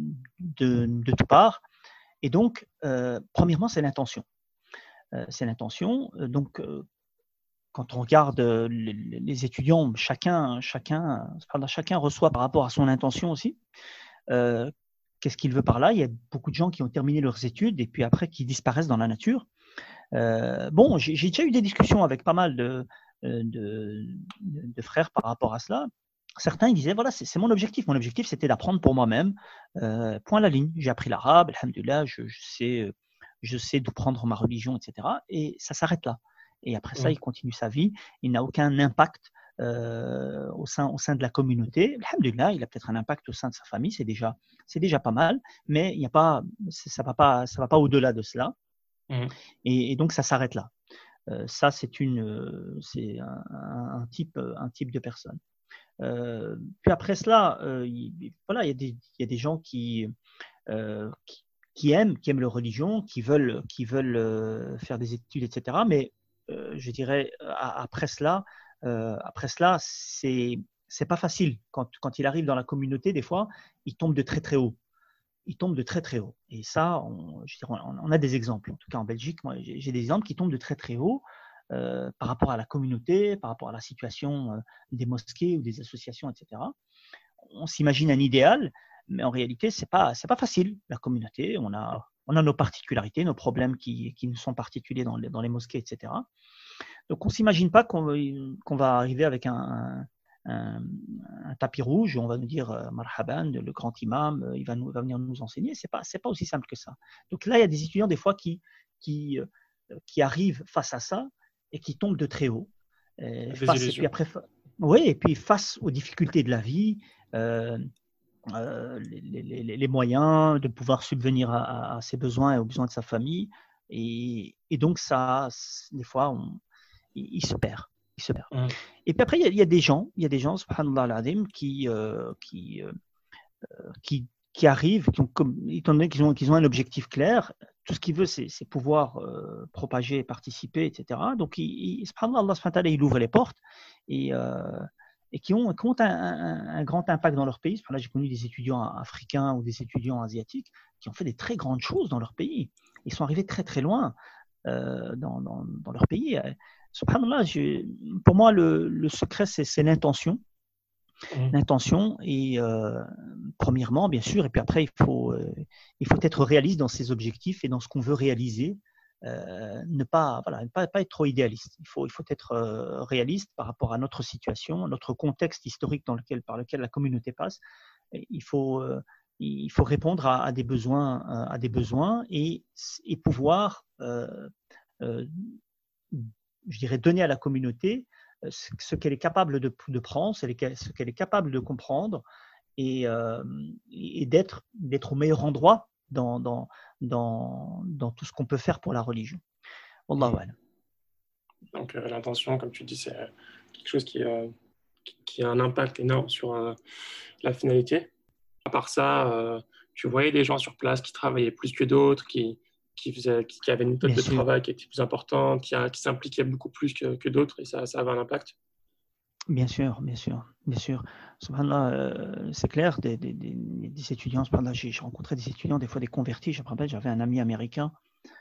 de, de toutes parts. Et donc, euh, premièrement, c'est l'intention. Euh, c'est l'intention. Donc, euh, quand on regarde les, les étudiants, chacun, chacun, chacun reçoit par rapport à son intention aussi. Euh, qu'est-ce qu'il veut par là? Il y a beaucoup de gens qui ont terminé leurs études et puis après qui disparaissent dans la nature. Euh, bon, j'ai, j'ai déjà eu des discussions avec pas mal de, de, de, de frères par rapport à cela. Certains ils disaient voilà, c'est, c'est mon objectif. Mon objectif, c'était d'apprendre pour moi-même. Euh, point à la ligne. J'ai appris l'arabe, alhamdoulilah, je, je sais, je sais d'où prendre ma religion, et cetera. Et ça s'arrête là. Et après ça, il continue sa vie. Il n'a aucun impact euh, au sein, au sein de la communauté. Alhamdoulilah, il a peut-être un impact au sein de sa famille. C'est déjà, c'est déjà pas mal. Mais il y a pas, ça va pas, ça va pas au-delà de cela. Mmh. Et, et donc ça s'arrête là. Euh, ça, c'est une, c'est un, un, type, un type de personne. Euh, puis après cela, euh, il, voilà, il y a des, il y a des gens qui, euh, qui, qui aiment, qui aiment leur religion, qui veulent, qui veulent euh, faire des études, et cetera. Mais euh, je dirais après cela, euh, après cela, c'est, c'est pas facile. Quand, quand il arrive dans la communauté, des fois, il tombe de très très haut. ils tombent de très très haut. Et ça, on, je dirais, on, on a des exemples. En tout cas, en Belgique, moi, j'ai, j'ai des exemples qui tombent de très très haut euh, par rapport à la communauté, par rapport à la situation euh, des mosquées ou des associations, et cetera. On s'imagine un idéal, mais en réalité, c'est pas c'est pas facile. La communauté, on a on a nos particularités, nos problèmes qui, qui nous sont particuliers dans les, dans les mosquées, et cetera. Donc, on ne s'imagine pas qu'on, qu'on va arriver avec un, un, un tapis rouge, on va nous dire euh, marhaban, le grand imam, euh, il va, nous, va venir nous enseigner. Ce n'est pas, c'est pas aussi simple que ça. Donc là, il y a des étudiants, des fois, qui, qui, euh, qui arrivent face à ça et qui tombent de très haut. Euh, Des face, et puis illusions. après, oui, et puis face aux difficultés de la vie, euh, euh, les, les, les, moyens de pouvoir subvenir à, à, ses besoins et aux besoins de sa famille. Et, et donc, ça, des fois, on, il, il se perd. Il se perd. Mmh. Et puis après, il y, a, il y a des gens, il y a des gens, subhanallah al-azim, qui, euh, qui, euh, qui, qui arrivent, qui ont, comme, étant donné qu'ils ont, qu'ils ont un objectif clair, tout ce qu'ils veulent, c'est, c'est pouvoir euh, propager, participer, et cetera. Donc, il, il, subhanallah, subhanallah, il ouvre les portes et, euh, et qui ont, qui ont un, un, un, grand impact dans leur pays. Là, j'ai connu des étudiants africains ou des étudiants asiatiques qui ont fait des très grandes choses dans leur pays. Ils sont arrivés très, très loin euh, dans, dans, dans leur pays. Subhanallah, je, pour moi, le, le secret, c'est, c'est l'intention. Mmh. L'intention, et euh, premièrement, bien sûr, et puis après, il faut, euh, il faut être réaliste dans ses objectifs et dans ce qu'on veut réaliser. Euh, ne pas, voilà, ne pas, pas être trop idéaliste. Il faut, il faut être euh, réaliste par rapport à notre situation, notre contexte historique dans lequel, par lequel la communauté passe. Il faut, euh, il faut répondre à, à, des besoins, à des besoins et, et pouvoir, euh, euh, je dirais, donner à la communauté ce qu'elle est capable de, de prendre, ce qu'elle est capable de comprendre et, euh, et d'être, d'être au meilleur endroit dans, dans, dans, dans tout ce qu'on peut faire pour la religion. Wallahu a'lam. Donc euh, l'intention, comme tu dis, c'est quelque chose qui, euh, qui a un impact énorme sur euh, la finalité. À part ça, euh, tu voyais des gens sur place qui travaillaient plus que d'autres, qui, qui, faisaient, qui, qui avaient une méthode de sûr. travail qui était plus importante, qui, a, qui s'impliquaient beaucoup plus que, que d'autres, et ça, ça avait un impact. Bien sûr, bien sûr, bien sûr. Subhanallah, euh, c'est clair, des, des, des, des étudiants, subhanallah, j'ai, j'ai rencontré des étudiants, des fois des convertis. Je me rappelle, j'avais un ami américain,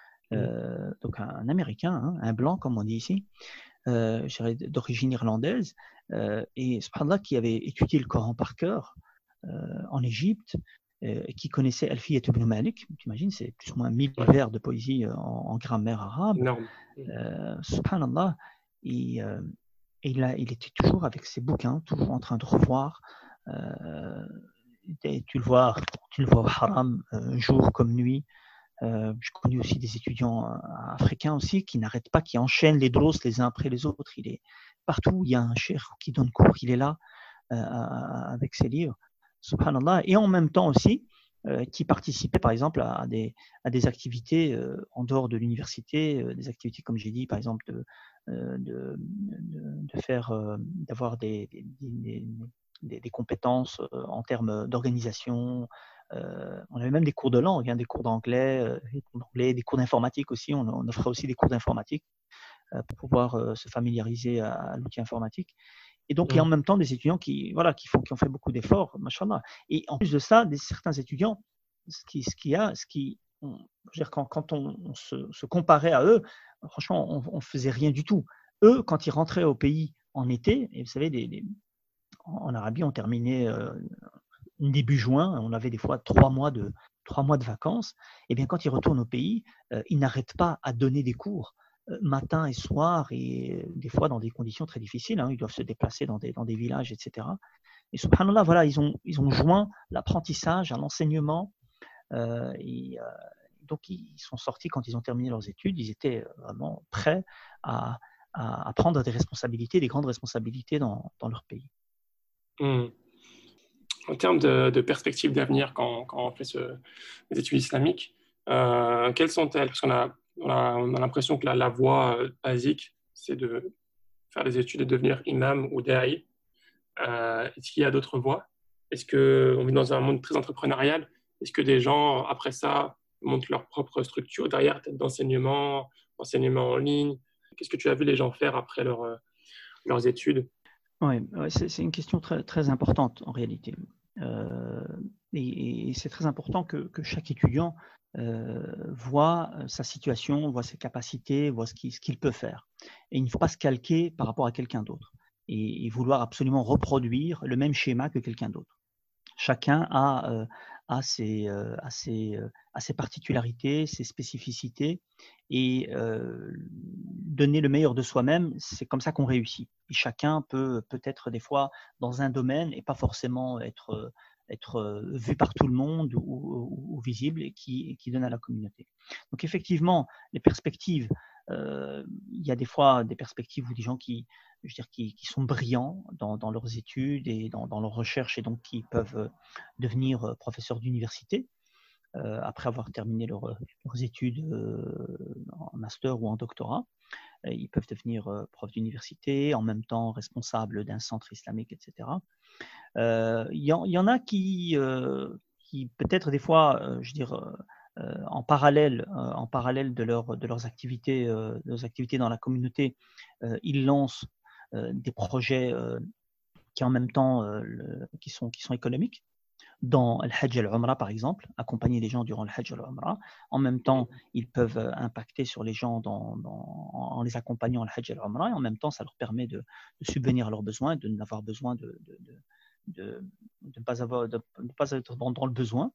euh, donc un, un américain, hein, un blanc, comme on dit ici, euh, d'origine irlandaise, euh, et subhanallah, qui avait étudié le Coran par cœur euh, en Égypte, euh, qui connaissait Alfiyat ibn Malik. Tu imagines, c'est plus ou moins mille vers de poésie en, en grammaire arabe. Énorme. Euh, subhanallah, et, euh, et il, a, il était toujours avec ses bouquins, toujours en train de revoir. Euh, tu le vois, tu le vois au haram, euh, jour comme nuit. Euh, je connais aussi des étudiants euh, africains aussi qui n'arrêtent pas, qui enchaînent les drosses les uns après les autres. Il est partout où il y a un cheikh qui donne cours, il est là euh, avec ses livres. Subhanallah. Et en même temps aussi, euh, qui participait par exemple à, à, des, à des activités euh, en dehors de l'université, euh, des activités comme j'ai dit, par exemple de, euh, de, de, de faire, euh, d'avoir des, des, des, des, des compétences euh, en termes d'organisation. Euh, on avait même des cours de langue, hein, des cours d'anglais, euh, des cours d'anglais, des cours d'informatique aussi. On, on offrait aussi des cours d'informatique euh, pour pouvoir euh, se familiariser à, à l'outil informatique. Et donc, mmh. il y a en même temps des étudiants qui, voilà, qui, font, qui ont fait beaucoup d'efforts, machallah. Et en plus de ça, des, certains étudiants, ce qui, ce qui a, ce qui, on, je veux dire, quand, quand on, on se, se comparait à eux, franchement, on ne faisait rien du tout. Eux, quand ils rentraient au pays en été, et vous savez, les, les, en Arabie, on terminait euh, début juin, on avait des fois trois mois de, trois mois de vacances. Et bien, quand ils retournent au pays, euh, ils n'arrêtent pas à donner des cours matin et soir, et des fois dans des conditions très difficiles. Hein, ils doivent se déplacer dans des, dans des villages, et cetera. Et subhanallah, voilà, ils ont, ils ont joint l'apprentissage à l'enseignement. Euh, et, euh, donc, ils sont sortis quand ils ont terminé leurs études. Ils étaient vraiment prêts à, à, à prendre des responsabilités, des grandes responsabilités dans, dans leur pays. Mmh. En termes de, de perspectives d'avenir, quand, quand on fait ce, les études islamiques, euh, quelles sont-elles? Parce qu'on a On a, on a l'impression que la, la voie basique, c'est de faire des études et devenir imam ou da'i. Euh, est-ce qu'il y a d'autres voies? Est-ce qu'on vit dans un monde très entrepreneurial? Est-ce que des gens, après ça, montent leur propre structure derrière, peut-être d'enseignement, enseignement en ligne? Qu'est-ce que tu as vu les gens faire après leur, leurs études? Oui, ouais, c'est, c'est une question très, très importante en réalité. Euh, Et, et c'est très important que, que chaque étudiant euh, voit sa situation, voit ses capacités, voit ce qu'il, ce qu'il peut faire. Et il ne faut pas se calquer par rapport à quelqu'un d'autre et, et vouloir absolument reproduire le même schéma que quelqu'un d'autre. Chacun a, euh, a, ses, euh, a, ses, euh, a ses particularités, ses spécificités, et euh, donner le meilleur de soi-même, c'est comme ça qu'on réussit. Et chacun peut peut-être des fois dans un domaine et pas forcément être, être vu par tout le monde ou, ou, ou visible et qui, et qui donne à la communauté. Donc effectivement, les perspectives, euh, il y a des fois des perspectives où des gens qui, je veux dire, qui, qui sont brillants dans, dans leurs études et dans, dans leurs recherches et donc qui peuvent devenir professeurs d'université euh, après avoir terminé leur, leurs études euh, en master ou en doctorat. Ils peuvent devenir euh, profs d'université, en même temps responsables d'un centre islamique, et cetera. Il euh, y, y, en a qui, euh, qui peut-être des fois, euh, je veux dire, euh, en parallèle, euh, en parallèle de, leur, de leurs activités, euh, de leurs activités dans la communauté, euh, ils lancent euh, des projets euh, qui en même temps euh, le, qui, sont, qui sont économiques. Dans le Hajj et l'Umrah, par exemple, accompagner les gens durant le Hajj et l'Umrah. En même temps, ils peuvent impacter sur les gens dans, dans, en les accompagnant le Hajj et l'Umrah, et en même temps, ça leur permet de, de subvenir à leurs besoins, de n'avoir besoin de, de, de, de, de, pas avoir, de ne pas être dans, dans le besoin.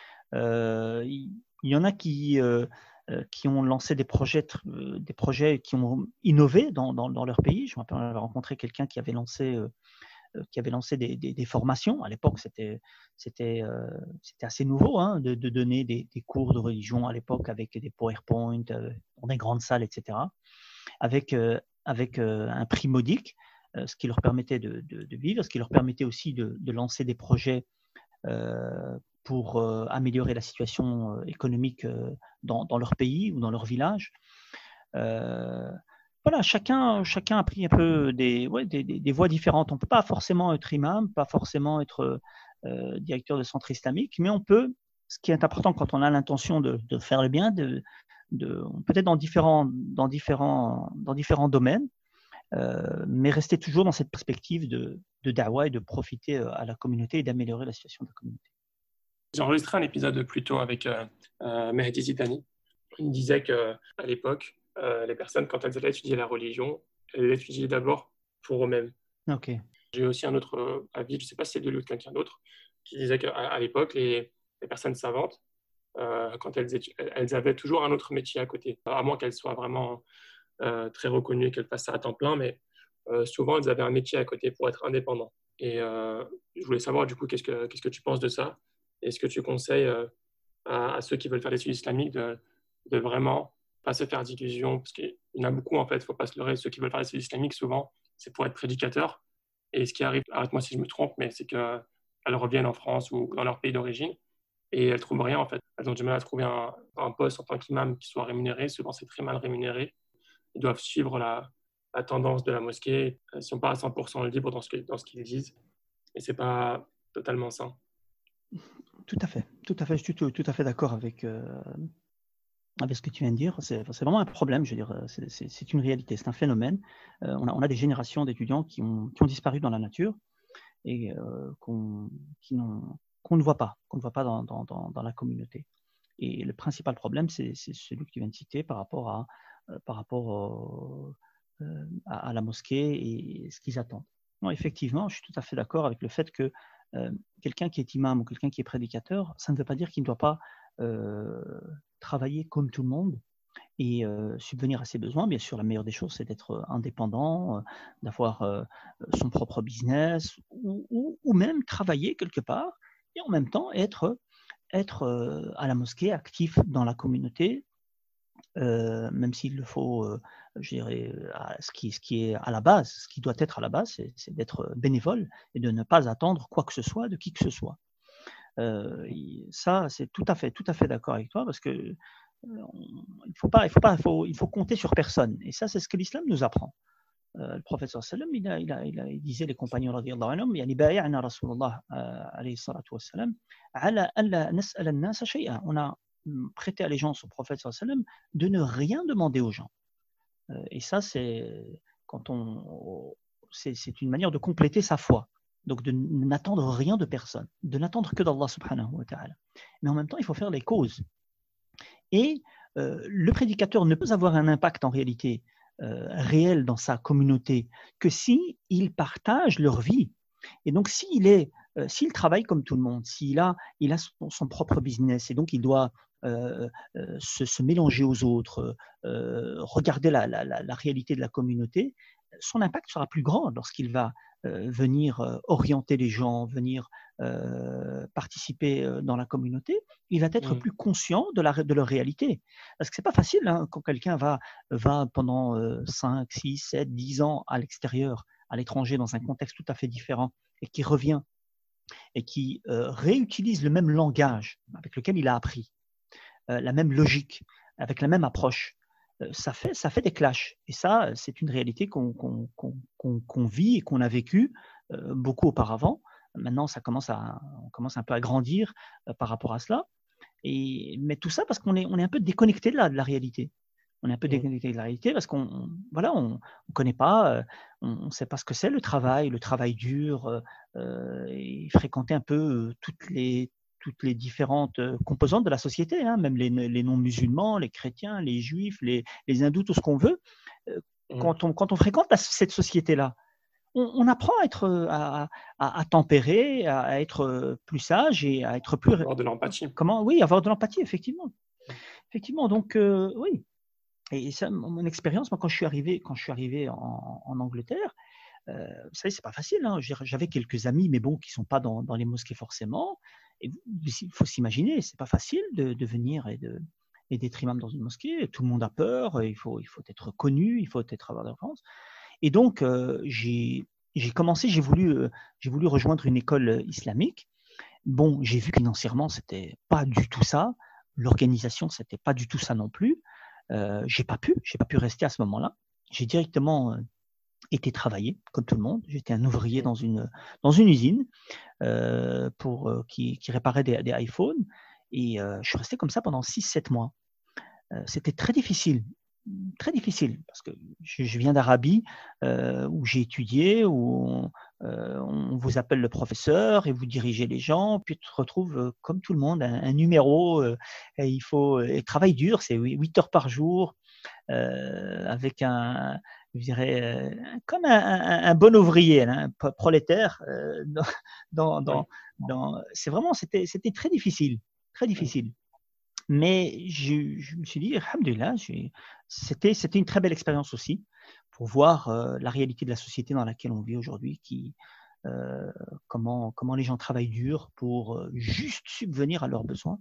Euh, il, il y en a qui, euh, qui ont lancé des projets, euh, des projets qui ont innové dans, dans, dans leur pays. Je me rappelle avoir rencontré quelqu'un qui avait lancé euh, qui avait lancé des, des, des formations. À l'époque, c'était, c'était, euh, c'était assez nouveau hein, de, de donner des, des cours de religion à l'époque avec des PowerPoint euh, dans des grandes salles, et cetera. Avec, euh, avec euh, un prix modique, euh, ce qui leur permettait de, de, de, vivre, ce qui leur permettait aussi de, de lancer des projets euh, pour euh, améliorer la situation euh, économique euh, dans, dans leur pays ou dans leur village. Euh, voilà, chacun, chacun a pris un peu des, ouais, des, des, des voies différentes. On ne peut pas forcément être imam, pas forcément être euh, directeur de centre islamique, mais on peut, ce qui est important quand on a l'intention de, de faire le bien, de, de, peut-être dans différents, dans, différents, dans différents domaines, euh, mais rester toujours dans cette perspective de, de da'wah et de profiter à la communauté et d'améliorer la situation de la communauté. J'ai enregistré un épisode plus tôt avec euh, euh, Mehdi Zidani. Il disait qu'à l'époque, euh, les personnes, quand elles allaient étudier la religion, elles l'étudiaient d'abord pour eux-mêmes. Okay. J'ai aussi un autre euh, avis, je ne sais pas si c'est de lui ou de quelqu'un d'autre, qui disait qu'à à l'époque, les, les personnes savantes, euh, quand elles, étu- elles avaient toujours un autre métier à côté, à moins qu'elles soient vraiment euh, très reconnues et qu'elles fassent ça à temps plein, mais euh, souvent elles avaient un métier à côté pour être indépendantes. Et euh, je voulais savoir du coup, qu'est-ce que, qu'est-ce que tu penses de ça? Est-ce que tu conseilles euh, à, à ceux qui veulent faire des études islamiques de, de vraiment pas se faire d'illusions? Parce qu'il y en a beaucoup en fait, il ne faut pas se leurrer. Ceux qui veulent faire des études islamiques, souvent, c'est pour être prédicateurs. Et ce qui arrive, arrête-moi si je me trompe, mais c'est qu'elles reviennent en France ou dans leur pays d'origine et elles ne trouvent rien en fait. Elles ont du mal à trouver un, un poste en tant qu'imam qui soit rémunéré. Souvent, c'est très mal rémunéré. Ils doivent suivre la, la tendance de la mosquée. Ils ne sont pas à cent pour cent libres dans ce, que, dans ce qu'ils disent. Et ce n'est pas totalement sain. Tout à fait, tout à fait, je suis tout, tout à fait d'accord avec, euh, avec ce que tu viens de dire. C'est, c'est vraiment un problème, je veux dire, c'est, c'est, c'est une réalité, c'est un phénomène. Euh, on, a, on a des générations d'étudiants qui ont, qui ont disparu dans la nature et euh, qu'on, qui n'ont, qu'on ne voit pas, qu'on ne voit pas dans, dans, dans, dans la communauté. Et le principal problème, c'est, c'est celui que tu viens de citer par rapport à, euh, par rapport au, euh, à, à la mosquée et ce qu'ils attendent. Non, effectivement, je suis tout à fait d'accord avec le fait que euh, quelqu'un qui est imam ou quelqu'un qui est prédicateur, ça ne veut pas dire qu'il ne doit pas euh, travailler comme tout le monde et euh, subvenir à ses besoins. Bien sûr, la meilleure des choses, c'est d'être indépendant, euh, d'avoir euh, son propre business ou, ou, ou même travailler quelque part et en même temps être, être euh, à la mosquée, actif dans la communauté, euh, même s'il le faut, euh, je dirais, ce qui, ce qui est à la base, ce qui doit être à la base, c'est, c'est d'être bénévole et de ne pas attendre quoi que ce soit de qui que ce soit. Euh, ça, c'est tout à fait, tout à fait d'accord avec toi parce que euh, il faut pas, il faut pas, il faut, il faut compter sur personne. Et ça, c'est ce que l'islam nous apprend. Euh, le prophète sallam, il, a, il, a, il, a, il disait les compagnons radiyallahu anhum, yani bay'ana Rasulullah alayhi salatu wassalam ala an la nas'ala an-nas shay'an. On a prêté allégeance au prophète sallam de ne rien demander aux gens. Euh, et ça, c'est quand on, c'est, c'est une manière de compléter sa foi. Donc, de n'attendre rien de personne, de n'attendre que d'Allah subhanahu wa ta'ala. Mais en même temps, il faut faire les causes. Et euh, le prédicateur ne peut avoir un impact en réalité euh, réel dans sa communauté que si il partage leur vie. Et donc, s'il est, euh, s'il travaille comme tout le monde, s'il a, il a son, son propre business et donc il doit euh, euh, se, se mélanger aux autres, euh, regarder la, la, la, la réalité de la communauté, son impact sera plus grand lorsqu'il va euh, venir euh, orienter les gens, venir euh, participer euh, dans la communauté. Il va être Mm. plus conscient de, la, de leur réalité. Parce que c'est pas facile hein, quand quelqu'un va, va pendant euh, cinq, six, sept, dix ans à l'extérieur, à l'étranger, dans un contexte tout à fait différent, et qui revient et qui euh, réutilise le même langage avec lequel il a appris, euh, la même logique, avec la même approche. Euh, ça, fait, ça fait des clashs. Et ça, c'est une réalité qu'on qu'on, qu'on, qu'on, qu'on vit et qu'on a vécu euh, beaucoup auparavant. Maintenant, ça commence à, on commence un peu à grandir euh, par rapport à cela. Et, mais tout ça parce qu'on est, on est un peu déconnecté de la, de la réalité. On est un peu Mm. déconnecté de la réalité parce qu'on voilà, on ne connaît pas, euh, on ne sait pas ce que c'est le travail, le travail dur, euh, et fréquenter un peu euh, toutes les, toutes les différentes euh, composantes de la société, hein, même les, les non-musulmans, les chrétiens, les juifs, les, les hindous, tout ce qu'on veut. Euh, Mm. quand, on, quand on fréquente la, cette société-là, on, on apprend à, être, à, à, à tempérer, à, à être plus sage et à être plus. Avoir de l'empathie. Comment Oui, avoir de l'empathie, effectivement. Effectivement, donc euh, oui. Et ça, mon expérience, moi, quand je suis arrivé, quand je suis arrivé en, en Angleterre, euh, vous savez, c'est pas facile. Hein. J'avais quelques amis, mais bon, qui sont pas dans, dans les mosquées forcément. Et il faut s'imaginer, c'est pas facile de, de venir et de et d'être imam dans une mosquée. Tout le monde a peur. Il faut il faut être connu, il faut être avoir de la France. Et donc euh, j'ai j'ai commencé, j'ai voulu euh, j'ai voulu rejoindre une école islamique. Bon, j'ai vu que financièrement, c'était pas du tout ça. L'organisation, c'était pas du tout ça non plus. Euh, j'ai pas pu, j'ai pas pu rester à ce moment-là. J'ai directement euh, été travailler, comme tout le monde. J'étais un ouvrier dans une, dans une usine euh, pour, euh, qui, qui réparait des, des iPhones. Et euh, je suis resté comme ça pendant six sept mois. Euh, c'était très difficile, très difficile, parce que je, je viens d'Arabie, euh, où j'ai étudié, où on, euh, on vous appelle le professeur et vous dirigez les gens, puis tu te retrouves, euh, comme tout le monde, un, un numéro, euh, et il faut, et travail dur, c'est huit heures par jour, euh, avec un, je dirais, euh, comme un, un, un bon ouvrier, hein, un prolétaire, euh, dans, dans, Oui. dans, c'est vraiment, c'était, c'était très difficile, très difficile. Mais je, je me suis dit, alhamdoulilah, c'était, c'était une très belle expérience aussi pour voir euh, la réalité de la société dans laquelle on vit aujourd'hui, qui, euh, comment, comment les gens travaillent dur pour euh, juste subvenir à leurs besoins.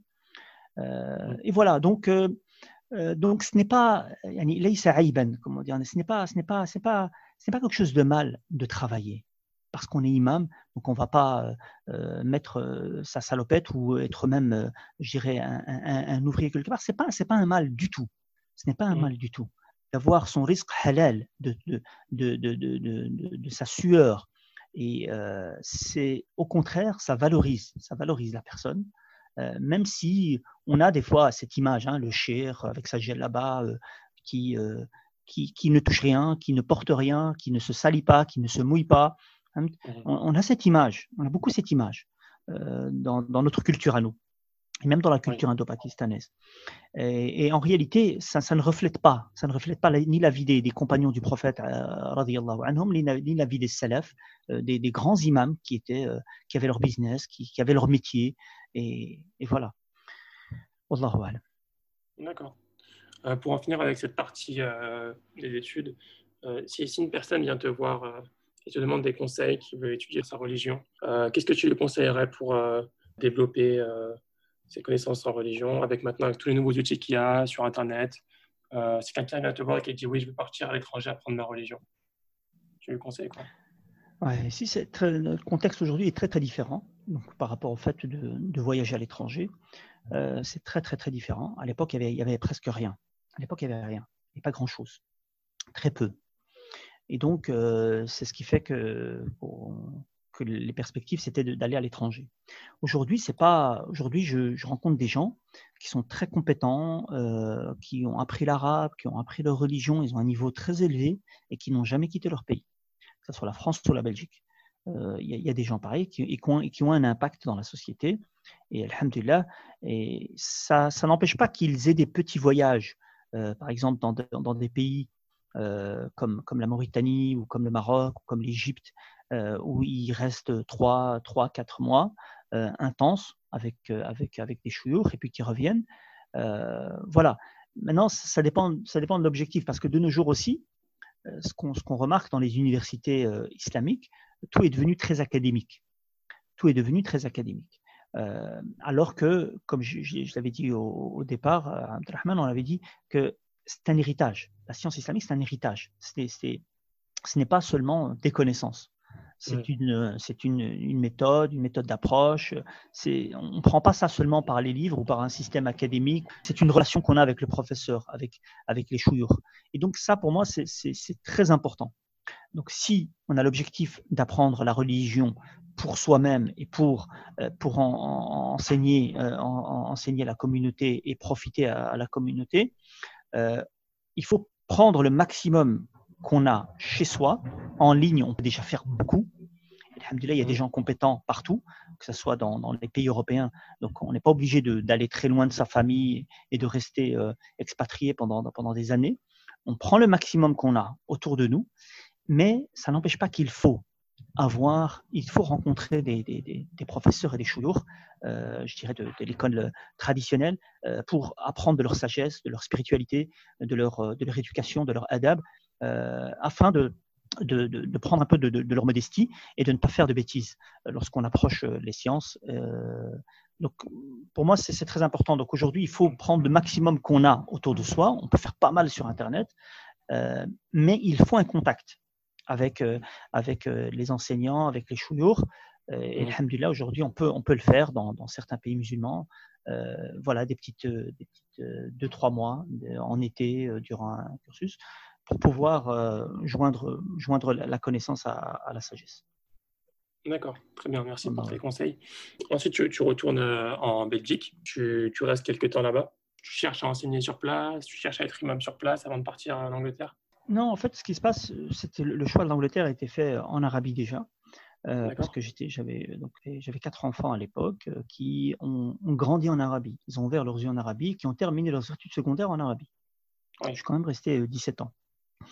Euh, et voilà, donc, euh, euh, donc ce n'est pas, yani, laysa aïban, comment dire, ce n'est pas, ce n'est pas, c'est pas, ce n'est pas quelque chose de mal de travailler. Parce qu'on est imam, donc on ne va pas euh, mettre euh, sa salopette ou être même, euh, je dirais, un, un, un ouvrier quelque part. Ce n'est pas, c'est pas un mal du tout. Ce n'est pas un Mm. mal du tout. D'avoir son risque halal de, de, de, de, de, de, de, de sa sueur. Et euh, c'est au contraire, ça valorise, ça valorise la personne. Euh, même si on a des fois cette image, hein, le cher avec sa djellaba euh, qui, euh, qui, qui ne touche rien, qui ne porte rien, qui ne se salit pas, qui ne se mouille pas. Hein. Mm. On, on a cette image, on a beaucoup cette image euh, dans, dans notre culture à nous, et même dans la culture Oui. indo-pakistanaise. Et, et en réalité, ça, ça ne reflète pas, ça ne reflète pas la, ni la vie des, des compagnons du prophète, euh, radiyallahu anhum, ni, ni la vie des salafs, euh, des, des grands imams qui étaient, euh, qui avaient leur business, qui, qui avaient leur métier, et, et voilà. Wallahu a'lam. D'accord. Euh, pour en finir avec cette partie euh, des études, euh, si, si une personne vient te voir euh, et te demande des conseils, qui veut étudier sa religion, euh, qu'est-ce que tu lui conseillerais pour euh, développer euh, ses connaissances en religion, avec maintenant avec tous les nouveaux outils qu'il y a sur Internet? Euh, si quelqu'un vient te voir et qui dit oui, je veux partir à l'étranger apprendre ma religion, tu lui conseilles quoi? Ouais, si c'est très, le contexte aujourd'hui est très très différent, donc par rapport au fait de, de voyager à l'étranger, euh, c'est très très très différent. À l'époque, il y avait, il y avait presque rien. À l'époque, il y avait rien, il n'y avait pas grand chose, très peu. Et donc, euh, c'est ce qui fait que, bon, que les perspectives, c'était d'aller à l'étranger. Aujourd'hui, c'est pas. Aujourd'hui, je, je rencontre des gens qui sont très compétents, euh, qui ont appris l'arabe, qui ont appris leur religion, ils ont un niveau très élevé et qui n'ont jamais quitté leur pays, que ce soit la France ou la Belgique. euh, il y, a- il y a des gens pareils qui, et qui ont, qui ont un impact dans la société. Et alhamdulillah, et ça, ça n'empêche pas qu'ils aient des petits voyages, euh, par exemple dans, de- dans des pays euh, comme, comme la Mauritanie ou comme le Maroc ou comme l'Égypte, euh, où ils restent trois, trois, quatre mois euh, intenses avec, euh, avec, avec des chouyours et puis qui reviennent. Euh, voilà. Maintenant, ça dépend, ça dépend de l'objectif parce que de nos jours aussi, euh, ce qu'on ce qu'on remarque dans les universités euh, islamiques, tout est devenu très académique. Tout est devenu très académique. Euh, alors que, comme je, je, je l'avais dit au, au départ, à Abdelrahman, on avait dit que c'est un héritage. La science islamique, c'est un héritage. C'est, c'est, ce n'est pas seulement des connaissances. C'est Oui. une, c'est une, une méthode, une méthode d'approche. C'est, on ne prend pas ça seulement par les livres ou par un système académique. C'est une relation qu'on a avec le professeur, avec, avec les chouyours. Et donc ça, pour moi, c'est, c'est, c'est très important. Donc, si on a l'objectif d'apprendre la religion pour soi-même et pour, euh, pour en, en, enseigner, euh, en, enseigner à la communauté et profiter à, à la communauté, euh, il faut prendre le maximum qu'on a chez soi. En ligne, on peut déjà faire beaucoup. Alhamdulillah, il y a des Mhm. gens compétents partout, que ce soit dans, dans les pays européens. Donc, on n'est pas obligé de, d'aller très loin de sa famille et de rester euh, expatrié pendant, pendant des années. On prend le maximum qu'on a autour de nous, mais ça n'empêche pas qu'il faut avoir, il faut rencontrer des, des, des, des professeurs et des chouyours, euh, je dirais de, de l'école traditionnelle, euh, pour apprendre de leur sagesse, de leur spiritualité, de leur, de leur éducation, de leur adab, euh, afin de, de, de, de prendre un peu de, de, de leur modestie et de ne pas faire de bêtises lorsqu'on approche les sciences. Euh, donc, pour moi, c'est, c'est très important. Donc, aujourd'hui, il faut prendre le maximum qu'on a autour de soi. On peut faire pas mal sur Internet, euh, mais il faut un contact avec, euh, avec euh, les enseignants, avec les chouyours. Euh, et Mhm. alhamdulillah, aujourd'hui, on peut, on peut le faire dans, dans certains pays musulmans. Euh, voilà, des petites, euh, des petites euh, deux, trois mois euh, en été euh, durant un cursus pour pouvoir euh, joindre, joindre la connaissance à, à la sagesse. D'accord, très bien, merci pour tes Allah. conseils. Ensuite, tu, tu retournes euh, en Belgique, tu, tu restes quelques temps là-bas, tu cherches à enseigner sur place, tu cherches à être imam sur place avant de partir en Angleterre. Non, en fait, ce qui se passe, c'était le choix de l'Angleterre a été fait en Arabie déjà. Euh, parce D'accord? que j'étais, j'avais, donc, j'avais quatre enfants à l'époque euh, qui ont, ont grandi en Arabie. Ils ont ouvert leurs yeux en Arabie, qui ont terminé leurs études secondaires en Arabie. Je Oui. suis quand même resté euh, dix-sept ans.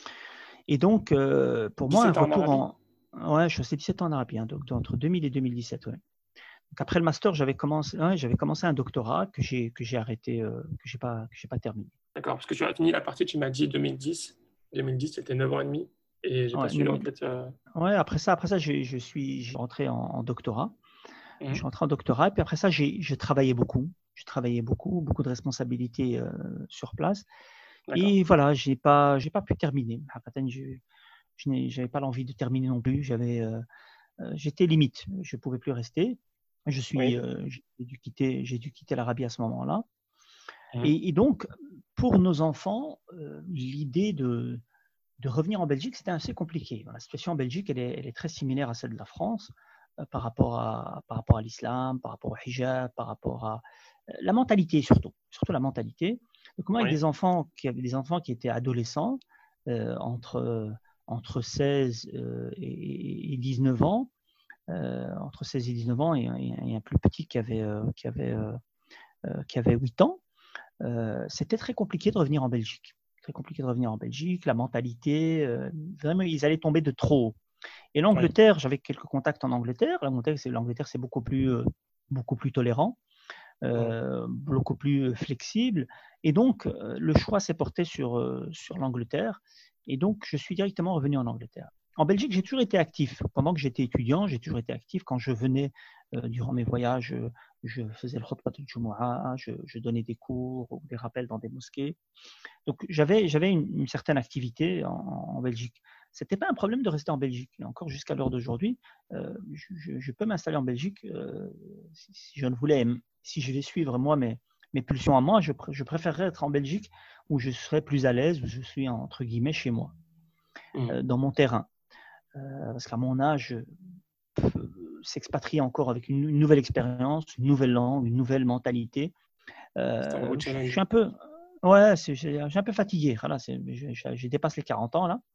Et donc, euh, pour moi, un dix-sept ans en retour Arabie? en... Ouais, je suis resté dix-sept ans en Arabie, hein, donc entre deux mille et deux mille dix-sept. Ouais. Donc après le master, j'avais commencé, ouais, j'avais commencé un doctorat que j'ai, que j'ai arrêté, euh, que j'ai pas, que j'ai pas terminé. D'accord, parce que tu as fini la partie, tu m'as dit deux mille dix. deux mille dix, c'était neuf ans et demi, et j'ai pas Ouais, suivi non, en mais- fait. euh, ouais, après ça, après ça, j'ai- je suis, j'ai rentré en, en doctorat. Je suis mhm. rentré en doctorat, et puis après ça, j'ai, j'ai travaillé beaucoup. J'ai travaillé beaucoup, beaucoup de responsabilités euh, sur place. D'accord. Et voilà, j'ai pas, j'ai pas pu terminer. Je, je n'ai, j'avais pas l'envie de terminer non plus. J'avais, euh, euh, j'étais limite. Je pouvais plus rester. Je suis, Oui. euh, j'ai dû quitter, j'ai dû quitter l'Arabie à ce moment-là. Mhm. Et, et donc, pour nos enfants, euh, l'idée de, de revenir en Belgique, c'était assez compliqué. La situation en Belgique, elle est, elle est très similaire à celle de la France euh, par rapport à, par rapport à l'islam, par rapport au hijab, par rapport à euh, la mentalité surtout, surtout la mentalité. Donc moi, avec Oui. des enfants qui avaient des enfants qui étaient adolescents, euh, entre, entre seize euh, et, et dix-neuf ans, euh, entre seize et dix-neuf ans, et, et, et un plus petit qui avait, euh, qui avait, euh, euh, qui avait huit ans, euh, c'était très compliqué de revenir en Belgique. Très compliqué de revenir en Belgique, la mentalité, euh, vraiment, ils allaient tomber de trop haut. Et Oui. l'Angleterre, j'avais quelques contacts en Angleterre. L'Angleterre, c'est, l'Angleterre, c'est beaucoup plus, euh, beaucoup plus tolérant, Mhm. euh, beaucoup plus flexible. Et donc, euh, le choix s'est porté sur, euh, sur l'Angleterre. Et donc, je suis directement revenu en Angleterre. En Belgique, j'ai toujours été actif. Pendant que j'étais étudiant, j'ai toujours été actif. Quand je venais euh, durant mes voyages, euh, je faisais le khutbat al-Jumu'ah, je, je donnais des cours ou des rappels dans des mosquées. Donc, j'avais, j'avais une, une certaine activité en, en Belgique. Ce n'était pas un problème de rester en Belgique. Et encore jusqu'à l'heure d'aujourd'hui, euh, je, je, je peux m'installer en Belgique euh, si, si je ne voulais. Si je vais suivre moi mes, mes pulsions à moi, je, pr- je préférerais être en Belgique où je serais plus à l'aise, où je suis entre guillemets chez moi, Mhm. euh, dans mon terrain. Euh, parce qu'à mon âge, euh, s'expatrier encore avec une, une nouvelle expérience, une nouvelle langue, une nouvelle mentalité, C'est un euh, gros je suis challenge. un peu, ouais, c'est, j'ai, j'ai un peu fatigué. Voilà, c'est, je, je, je dépasse les quarante ans là.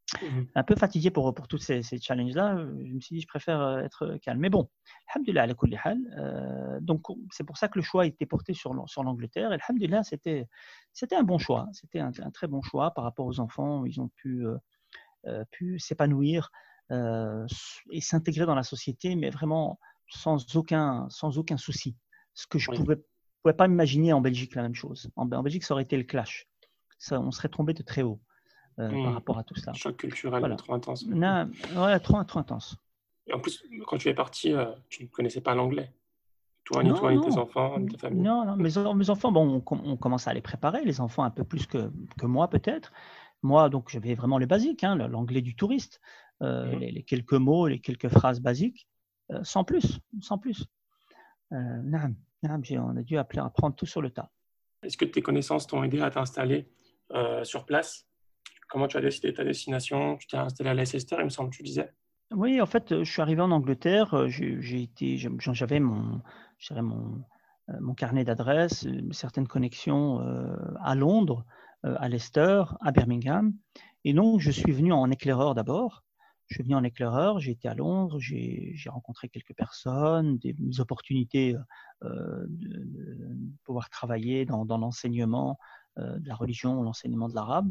Mhm. un peu fatigué pour, pour tous ces, ces challenges-là. Je me suis dit, je préfère euh, être calme. Mais bon, alhamdoulilah, ala kulli hal. Euh, donc, c'est pour ça que le choix a été porté sur, l'An- sur l'Angleterre. Et alhamdoulilah, c'était, c'était un bon choix. C'était un, un très bon choix par rapport aux enfants. Ils ont pu, euh, euh, pu s'épanouir euh, et s'intégrer dans la société, mais vraiment sans aucun, sans aucun souci. Ce que je Oui. pouvais, pouvais pas m'imaginer en Belgique, la même chose. En, en Belgique, ça aurait été le clash. Ça, on serait tombé de très haut euh, par Mhm. rapport à tout cela. Choc culturel Voilà. trop intense. Ouais. Non, ouais, trop, trop intense. Et en plus, quand tu es parti, euh, tu ne connaissais pas l'anglais. Toi, ni Non, toi, ni tes non. enfants, ni ta famille. Non, non. Mes, mes enfants, bon, on, on, commence à les préparer, les enfants un peu plus que, que moi peut-être. Moi, donc, j'avais vraiment les basiques, hein, l'anglais du touriste, euh, Mhm. les, les, quelques mots, les quelques phrases basiques, euh, sans plus, sans plus. Euh, naam, naam, on a dû appeler, apprendre tout sur le tas. Est-ce que tes connaissances t'ont aidé à t'installer euh, sur place? Comment tu as décidé ta destination? Tu t'es installé à Leicester, il me semble que tu disais. Oui, en fait, je suis arrivé en Angleterre, j'ai, j'ai été, j'avais mon, j'avais mon, euh, mon carnet d'adresses, certaines connexions euh, à Londres, euh, à Leicester, à Birmingham. Et donc, je suis venu en éclaireur d'abord. Je suis venu en éclaireur, j'ai été à Londres, j'ai, j'ai rencontré quelques personnes, des, des opportunités euh, de, de pouvoir travailler dans, dans l'enseignement euh, de la religion, l'enseignement de l'arabe.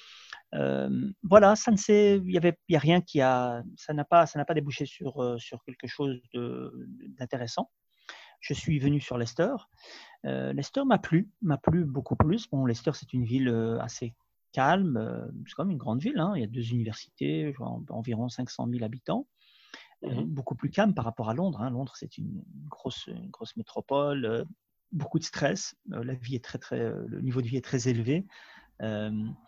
Euh, voilà, ça ne s'est, il y avait, il y a rien qui a, ça n'a pas, ça n'a pas débouché sur euh, sur quelque chose de, d'intéressant. Je suis venu sur Leicester. Euh, Leicester m'a plu, m'a plu beaucoup plus. Bon, Leicester, c'est une ville euh, assez calme, euh, c'est comme une grande ville. Hein. Il y a deux universités, genre, environ cinq cent mille habitants. Euh, Mhm. beaucoup plus calme par rapport à Londres. Hein. Londres, c'est une grosse, une grosse métropole, euh, beaucoup de stress. Euh, la vie est très, très, euh, le niveau de vie est très élevé. Euh,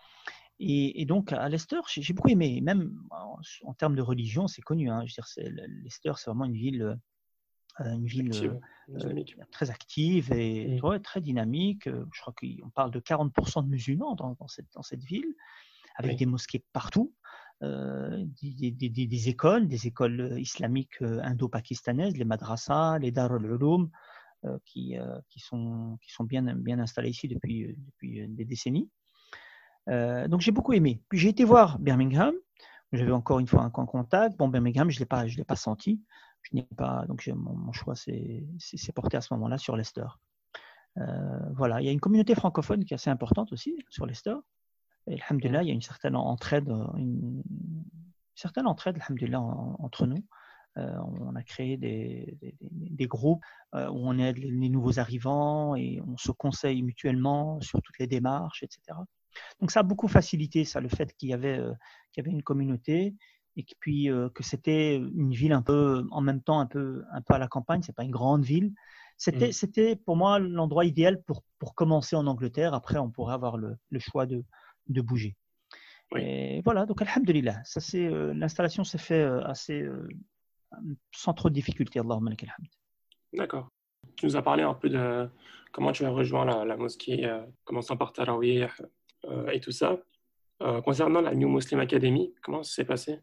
et, et, donc, à Leicester, j'ai, j'ai beaucoup aimé. Même en, en, termes de religion, c'est connu. Hein. Je veux dire, c'est, Leicester, c'est vraiment une ville, euh, une ville Active, euh, dynamique. très active et Mhm. ouais, très dynamique. Je crois qu'on parle de quarante pour cent de musulmans dans, dans, cette, dans cette ville, avec Oui. des mosquées partout, euh, des, des, des, des, écoles, des écoles islamiques indo-pakistanaises, les madrasas, les dar al-ulum, euh, qui, euh, qui, sont, qui sont bien, bien installées ici depuis, depuis des décennies. Euh, donc j'ai beaucoup aimé. Puis j'ai été voir Birmingham. J'avais encore une fois un contact. Bon, Birmingham, je ne l'ai pas, je l'ai pas senti. Je n'ai pas, donc mon, mon, choix s'est, s'est porté à ce moment-là sur Leicester. Euh, voilà, il y a une communauté francophone qui est assez importante aussi sur Leicester. Et alhamdulillah, Mhm. il y a une certaine entraide, une, une certaine entraide, alhamdulillah, en, entre nous. Euh, on a créé des, des, des groupes euh, où on aide les, les nouveaux arrivants et on se conseille mutuellement sur toutes les démarches, et cetera. Donc ça a beaucoup facilité ça, le fait qu'il y avait, euh, qu'il y avait une communauté et que, puis euh, que c'était une ville un peu, en même temps un peu, un peu à la campagne. C'est pas une grande ville. C'était, Mhm. c'était pour moi l'endroit idéal pour, pour commencer en Angleterre. Après, on pourrait avoir le, le choix de, de bouger. Oui. Et voilà, donc alhamdulillah, ça c'est, euh, l'installation s'est fait euh, assez euh, sans trop de difficultés. Allahumma lakal hamd. D'accord. Tu nous as parlé un peu de comment tu as rejoint la, la mosquée, euh, commençant par Tarawih euh, et tout ça. Euh, concernant la New Muslim Academy, comment ça s'est passé?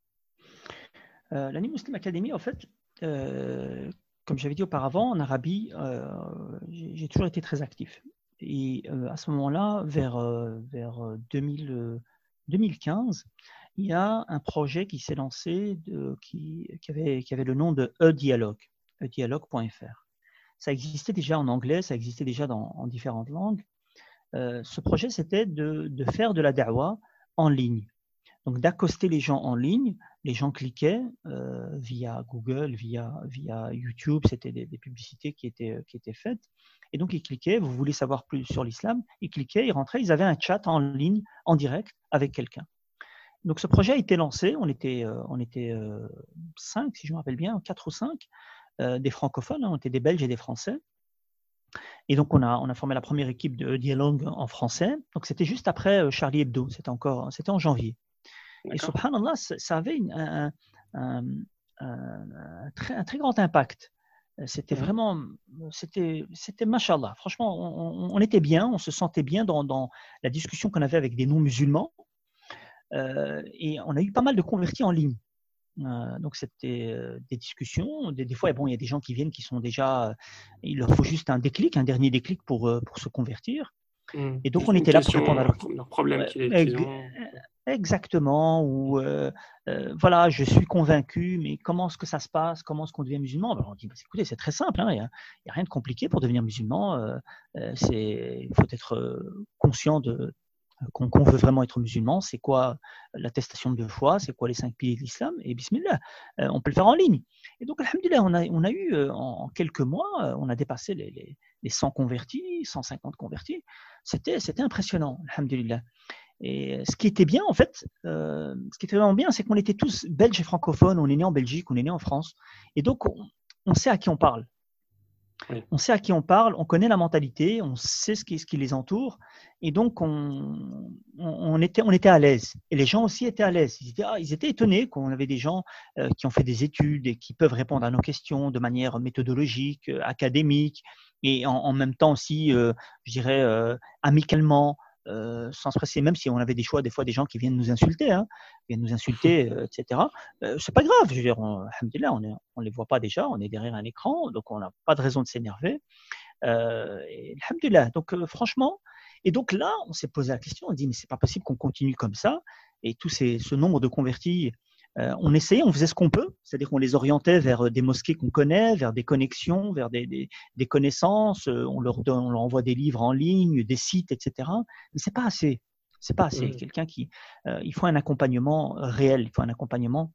Euh, la New Muslim Academy, en fait, euh, comme j'avais dit auparavant, en Arabie, euh, j'ai, j'ai toujours été très actif. Et euh, à ce moment-là, vers, euh, vers deux mille, euh, deux mille quinze, il y a un projet qui s'est lancé de, qui, qui, avait, qui avait le nom de E-Dialogue, e dialogue point f r. Ça existait déjà en anglais, ça existait déjà dans, en différentes langues. Euh, ce projet, c'était de, de faire de la da'wah en ligne. Donc d'accoster les gens en ligne, les gens cliquaient euh, via Google, via, via YouTube, c'était des, des publicités qui étaient, qui étaient faites. Et donc ils cliquaient, vous voulez savoir plus sur l'islam, ils cliquaient, ils rentraient, ils avaient un chat en ligne, en direct, avec quelqu'un. Donc ce projet a été lancé, on était, euh, on était euh, cinq, si je me rappelle bien, quatre ou cinq, euh, des francophones, hein, on était des Belges et des Français. Et donc on a, on a formé la première équipe de Dialogue en français. Donc c'était juste après Charlie Hebdo, c'était encore, c'était en janvier. Et D'accord. subhanallah, ça avait une, un, un, un, un, très, un très grand impact. C'était Mhm. vraiment, c'était, c'était mashallah. Franchement, on, on, était bien, on se sentait bien dans, dans la discussion qu'on avait avec des non-musulmans. Euh, et on a eu pas mal de convertis en ligne. Euh, donc c'était euh, des discussions. Des, des fois, bon, il y a des gens qui viennent qui sont déjà, euh, il leur faut juste un déclic, un dernier déclic pour, euh, pour se convertir. Mhm. Et donc Juste on une était là pour question, répondre à leur, leurs pro- leur problème ouais, qu'ils qu'ils euh, ont. exactement, ou euh, euh, voilà, je suis convaincu, mais comment est-ce que ça se passe? Comment est-ce qu'on devient musulman? Ben, on dit, bah, écoutez, c'est très simple, hein, il n'y a, il y a rien de compliqué pour devenir musulman. Euh, euh, c'est, il faut être euh, conscient de qu'on, qu'on veut vraiment être musulman, c'est quoi l'attestation de foi, c'est quoi les cinq piliers de l'islam, et bismillah, euh, on peut le faire en ligne. Et donc, alhamdoulilah, on a, on a eu euh, en, en quelques mois, euh, on a dépassé les, les, les cent convertis, cent cinquante convertis. C'était, c'était impressionnant, alhamdoulilah. Et ce qui était bien, en fait, euh, ce qui était vraiment bien, c'est qu'on était tous belges et francophones, on est né en Belgique, on est né en France, et donc on, on sait à qui on parle. Oui. On sait à qui on parle, on connaît la mentalité, on sait ce qui, ce qui les entoure, et donc on, on, on était, on était à l'aise. Et les gens aussi étaient à l'aise. Ils étaient, ah, ils étaient étonnés qu'on avait des gens euh, qui ont fait des études et qui peuvent répondre à nos questions de manière méthodologique, euh, académique, et en, en même temps aussi, euh, je dirais, euh, amicalement. Euh, sans se presser, même si on avait des choix, des fois des gens qui viennent nous insulter, hein, viennent nous insulter, euh, et cetera. Euh, c'est pas grave, je veux dire, on, alhamdoulilah, on ne on les voit pas déjà, on est derrière un écran, donc on n'a pas de raison de s'énerver. Euh, et, alhamdoulilah, donc euh, franchement, et donc là, on s'est posé la question, on dit, mais c'est pas possible qu'on continue comme ça, et tout ces, ce nombre de convertis, euh, on essayait, on faisait ce qu'on peut, c'est-à-dire qu'on les orientait vers des mosquées qu'on connaît, vers des connexions, vers des, des, des connaissances, euh, on, leur donne, on leur envoie des livres en ligne, des sites, et cetera. Mais c'est pas assez. C'est pas assez. Mmh. Quelqu'un qui, euh, il faut un accompagnement réel, il faut un accompagnement,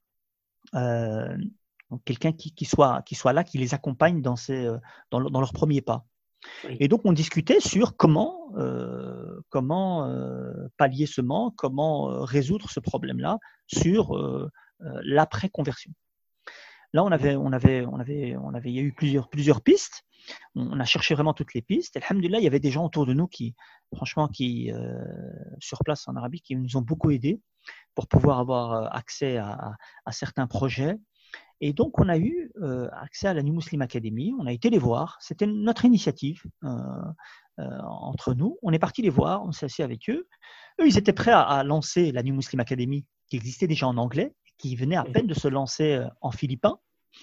euh, quelqu'un qui, qui, soit, qui soit là, qui les accompagne dans, ces, dans, dans leurs premiers pas. Oui. Et donc, on discutait sur comment, euh, comment euh, pallier ce manque, comment euh, résoudre ce problème-là sur euh, euh, l'après-conversion. Là, on avait, on avait, on avait, on avait, il y a eu plusieurs, plusieurs pistes. On a cherché vraiment toutes les pistes. Alhamdulillah, il y avait des gens autour de nous qui, franchement, qui, euh, sur place en Arabie, qui nous ont beaucoup aidés pour pouvoir avoir accès à, à, à certains projets. Et donc, on a eu euh, accès à la New Muslim Academy. On a été les voir. C'était notre initiative euh, euh, entre nous. On est parti les voir. On s'est assis avec eux. Eux, ils étaient prêts à, à lancer la New Muslim Academy, qui existait déjà en anglais, qui venait à peine de se lancer euh, en philippin.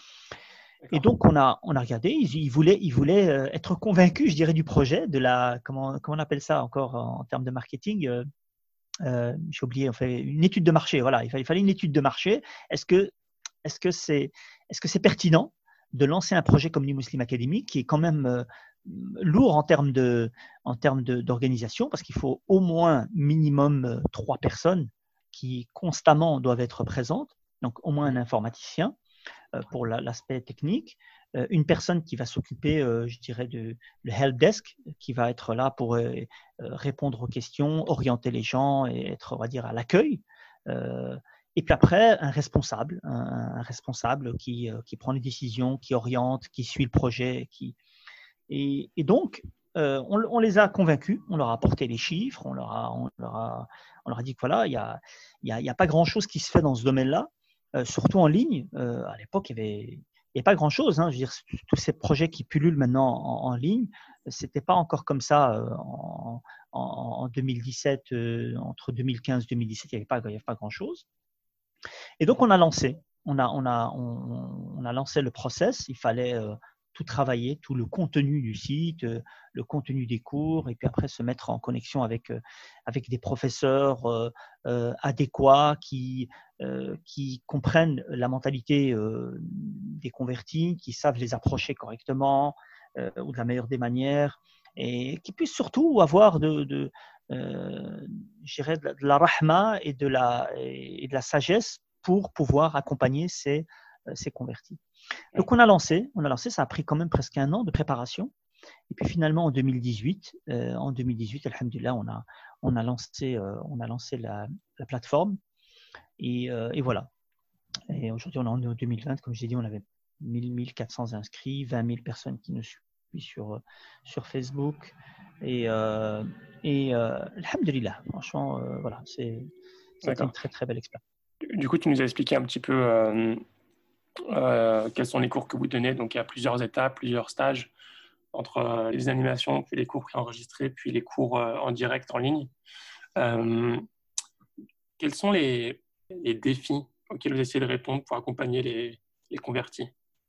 Et donc, on a, on a regardé. Ils, ils voulaient, ils voulaient euh, être convaincus, je dirais, du projet, de la, comment, comment on appelle ça encore en, en termes de marketing. Euh, euh, j'ai oublié, on fait une étude de marché. Voilà, il fallait, il fallait une étude de marché. Est-ce que Est-ce que c'est est-ce que c'est pertinent de lancer un projet comme New Muslim Academy qui est quand même euh, lourd en termes de en termes de, d'organisation parce qu'il faut au moins minimum euh, trois personnes qui constamment doivent être présentes, donc au moins un informaticien euh, pour la, l'aspect technique, euh, une personne qui va s'occuper, euh, je dirais, de le help desk qui va être là pour euh, répondre aux questions, orienter les gens et être, on va dire, à l'accueil. Euh, Et puis après, un responsable, un, un responsable qui, euh, qui prend les décisions, qui oriente, qui suit le projet. Qui... Et, et donc, euh, on, on les a convaincus, on leur a apporté les chiffres, on leur a, on leur a, on leur a dit que voilà, il n'y a, y a, y a pas grand-chose qui se fait dans ce domaine-là, euh, surtout en ligne. Euh, à l'époque, il n'y avait, il y avait pas grand-chose. Hein, je veux dire, tous ces projets qui pullulent maintenant en, en ligne, ce n'était pas encore comme ça euh, en, en, en deux mille dix-sept, euh, entre deux mille quinze et deux mille dix-sept, il n'y avait pas, il y avait pas grand-chose. Et donc, on a lancé, on a, on a, on, on a lancé le process. Il fallait euh, tout travailler, tout le contenu du site, euh, le contenu des cours, et puis après se mettre en connexion avec, euh, avec des professeurs euh, euh, adéquats qui, euh, qui comprennent la mentalité euh, des convertis, qui savent les approcher correctement euh, ou de la meilleure des manières, et qui puissent surtout avoir de, de euh, je dirais de la, de la rahma et de la, et de la sagesse pour pouvoir accompagner ces, ces convertis. Donc on a lancé, on a lancé, ça a pris quand même presque un an de préparation. Et puis finalement en deux mille dix-huit, euh, en deux mille dix-huit, alhamdoulilah, on a, on a lancé, euh, on a lancé la, la plateforme. Et, euh, et voilà. Et aujourd'hui, on est en deux mille vingt, comme je l'ai dit, on avait mille quatre cents inscrits, vingt mille personnes qui nous suivent sur, sur Facebook. Et, euh, et euh, alhamdoulilah, franchement, euh, voilà, c'est, c'était une très très belle expérience. Du coup, tu nous as expliqué un petit peu euh, euh, quels sont les cours que vous donnez. Donc, il y a plusieurs étapes, plusieurs stages entre euh, les animations, puis les cours préenregistrés, puis les cours euh, en direct en ligne. Euh, quels sont les, les défis auxquels vous essayez de répondre pour accompagner les, les convertis?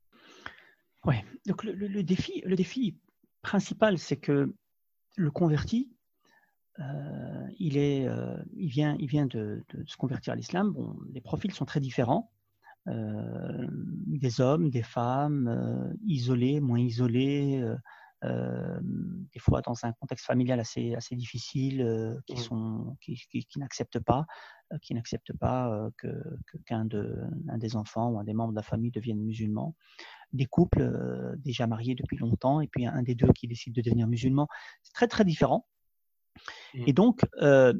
Oui, donc le, le, le, défi, le défi principal, c'est que le converti, euh, il, est, euh, il vient, il vient de, de se convertir à l'islam. Bon, les profils sont très différents. Euh, des hommes, des femmes, euh, isolés, moins isolés, euh, euh, des fois dans un contexte familial assez, assez difficile, euh, qui, sont, qui, qui, qui n'acceptent pas, euh, qui n'acceptent pas euh, que, que, qu'un de, un des enfants ou un des membres de la famille devienne musulman. Des couples euh, déjà mariés depuis longtemps et puis un des deux qui décide de devenir musulman. C'est très très différent. Mmh. Et donc, euh,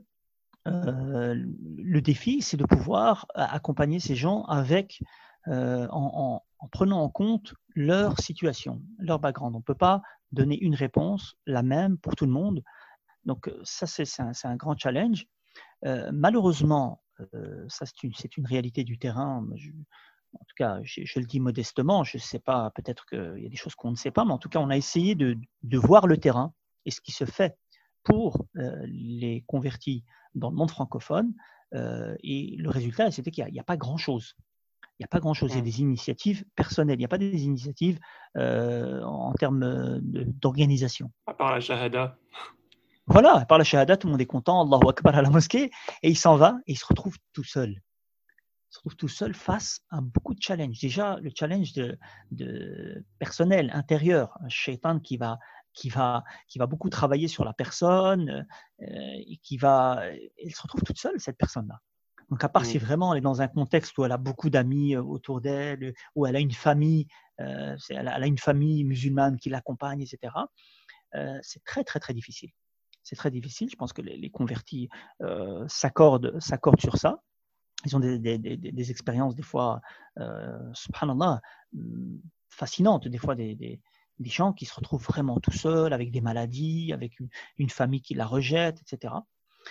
euh, le défi, c'est de pouvoir accompagner ces gens avec, euh, en, en, en prenant en compte leur situation, leur background. On ne peut pas donner une réponse, la même pour tout le monde. Donc ça, c'est, c'est, un, c'est un grand challenge. Euh, malheureusement, euh, ça c'est une, c'est une réalité du terrain. Je, en tout cas, je, je le dis modestement, je ne sais pas, peut-être qu'il y a des choses qu'on ne sait pas, mais en tout cas, on a essayé de, de voir le terrain et ce qui se fait pour euh, les convertis dans le monde francophone. Euh, et le résultat, c'était qu'il n'y a, a pas grand-chose. Il n'y a pas grand-chose. Il y a des initiatives personnelles. Il n'y a pas des initiatives euh, en termes de, d'organisation. À part la shahada. Voilà, à part la shahada, tout le monde est content, Allahu Akbar à la mosquée, et il s'en va, et il se retrouve tout seul. Il se retrouve tout seul face à beaucoup de challenges. Déjà, le challenge de, de personnel, intérieur, un shaitan qui va, qui, va, qui va beaucoup travailler sur la personne, euh, et qui va... Elle se retrouve toute seule, cette personne-là. Donc, à part mmh. si vraiment elle est dans un contexte où elle a beaucoup d'amis autour d'elle, où elle a une famille, euh, elle, a, elle a une famille musulmane qui l'accompagne, et cetera, euh, c'est très, très, très difficile. C'est très difficile. Je pense que les, les convertis euh, s'accordent, s'accordent sur ça. Ils ont des, des, des, des expériences, des fois, euh, subhanallah, fascinantes. Des fois, des, des, des gens qui se retrouvent vraiment tout seuls, avec des maladies, avec une, une famille qui la rejette, et cetera.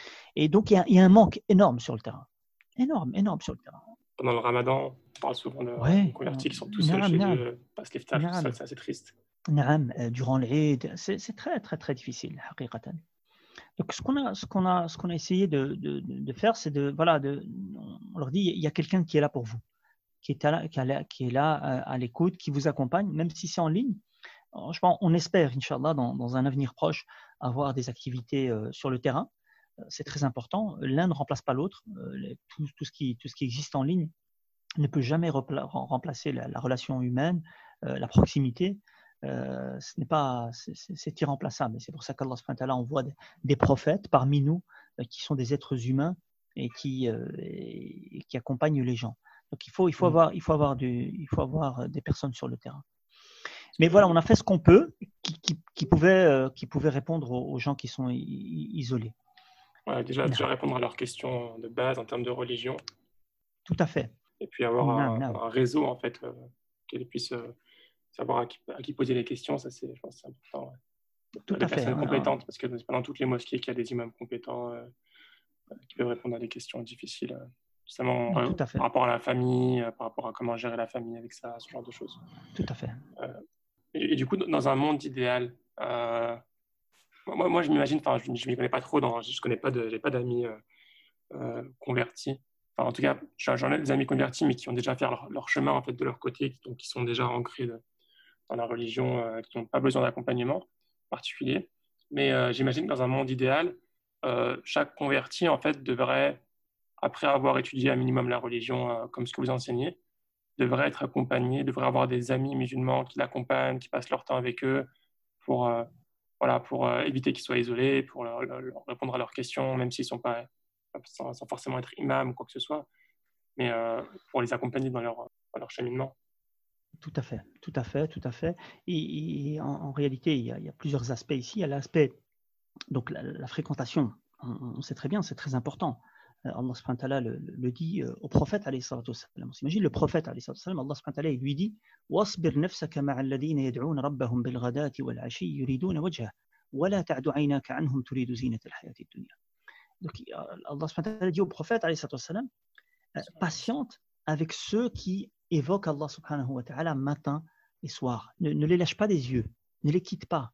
Et donc, il y, a, il y a un manque énorme sur le terrain. Énorme, énorme sur le terrain. Pendant le ramadan, on parle souvent de ouais, convertis qui sont tout seuls chez naam. eux, passent l'iftar tout seul, c'est assez triste. Naam, durant l'Eid, c'est, c'est très, très, très difficile, haqiqatan. Donc, ce qu'on a, ce qu'on a, ce qu'on a essayé de, de, de faire, c'est de, voilà, de, on leur dit, il y a quelqu'un qui est là pour vous, qui est là, qui est là, qui est là à l'écoute, qui vous accompagne, même si c'est en ligne. Je pense, on espère, Inch'Allah, dans, dans un avenir proche, avoir des activités euh, sur le terrain. Euh, c'est très important. L'un ne remplace pas l'autre. Euh, tout, tout, ce qui, tout ce qui existe en ligne ne peut jamais repla- remplacer la, la relation humaine, euh, la proximité. Euh, ce n'est pas, c'est, c'est, c'est irremplaçable. Et c'est pour ça qu'Allah subhanahu wa ta'ala envoie des, des prophètes parmi nous euh, qui sont des êtres humains et qui, euh, et, et qui accompagnent les gens. Donc il faut, il faut mmh. avoir, il faut avoir du, il faut avoir des personnes sur le terrain. Mais voilà, on a fait ce qu'on peut, qui, qui, qui pouvait, euh, qui pouvait répondre aux, aux gens qui sont i- isolés. Ouais, déjà, déjà répondre à leurs questions de base en termes de religion. Tout à fait. Et puis avoir non, un, non. un réseau en fait, euh, qu'ils puissent euh, savoir à qui, à qui poser les questions, ça c'est, je pense, c'est important. Ouais. Tout des à personnes fait. compétentes, parce que c'est pas dans toutes les mosquées qu'il y a des imams compétents euh, qui peuvent répondre à des questions difficiles, euh, justement Tout euh, à fait. par rapport à la famille, euh, par rapport à comment gérer la famille avec ça, ce genre de choses. Tout à fait. Euh, et, et du coup, dans un monde idéal, euh, moi, moi je m'imagine, enfin, je ne m'y connais pas trop, dans, je ne connais pas, de, j'ai pas d'amis euh, euh, convertis. Enfin, en tout cas, j'en ai des amis convertis, mais qui ont déjà fait leur, leur chemin en fait, de leur côté, qui, donc, qui sont déjà ancrés de, dans la religion, euh, qui n'ont pas besoin d'accompagnement particulier. Mais euh, j'imagine que dans un monde idéal, euh, chaque converti en fait, devrait, après avoir étudié un minimum la religion, euh, comme ce que vous enseignez, devrait être accompagné, devrait avoir des amis musulmans qui l'accompagnent, qui passent leur temps avec eux pour, euh, voilà, pour euh, éviter qu'ils soient isolés, pour leur, leur, leur répondre à leurs questions, même s'ils ne sont pas sans, sans forcément être imam ou quoi que ce soit, mais euh, pour les accompagner dans leur, dans leur cheminement. Tout à fait, tout à fait, tout à fait. Et, et en, en réalité, il y, a, il y a plusieurs aspects ici. Il y a l'aspect, donc la, la fréquentation, on, on sait très bien, c'est très important. Euh, Allah subhanahu wa ta'ala le, le dit euh, au prophète alayhi salatu wassalam. On s'imagine le prophète alayhi salatu wassalam, Allah subhanahu wa ta'ala lui dit وَاصْبِرْ نَفْسَكَ مَعَ الَّذِينَ يَدْعُونَ رَبَّهُمْ بِالْغَدَاةِ وَالْعَشِيِّ يُرِيدُونَ وَجْهَهُ وَلَا تَعْدُ عَيْنَاكَ عَنْهُمْ تُرِيدُ زِينَةَ الْحَيَاةِ الدُّنْيَا. Donc Allah subhanahu wa ta'ala dit au prophète alayhi salatu wassalam, euh, patiente avec ceux qui évoquent Allah subhanahu wa ta'ala matin et soir. Ne, ne les lâche pas des yeux, ne les quitte pas.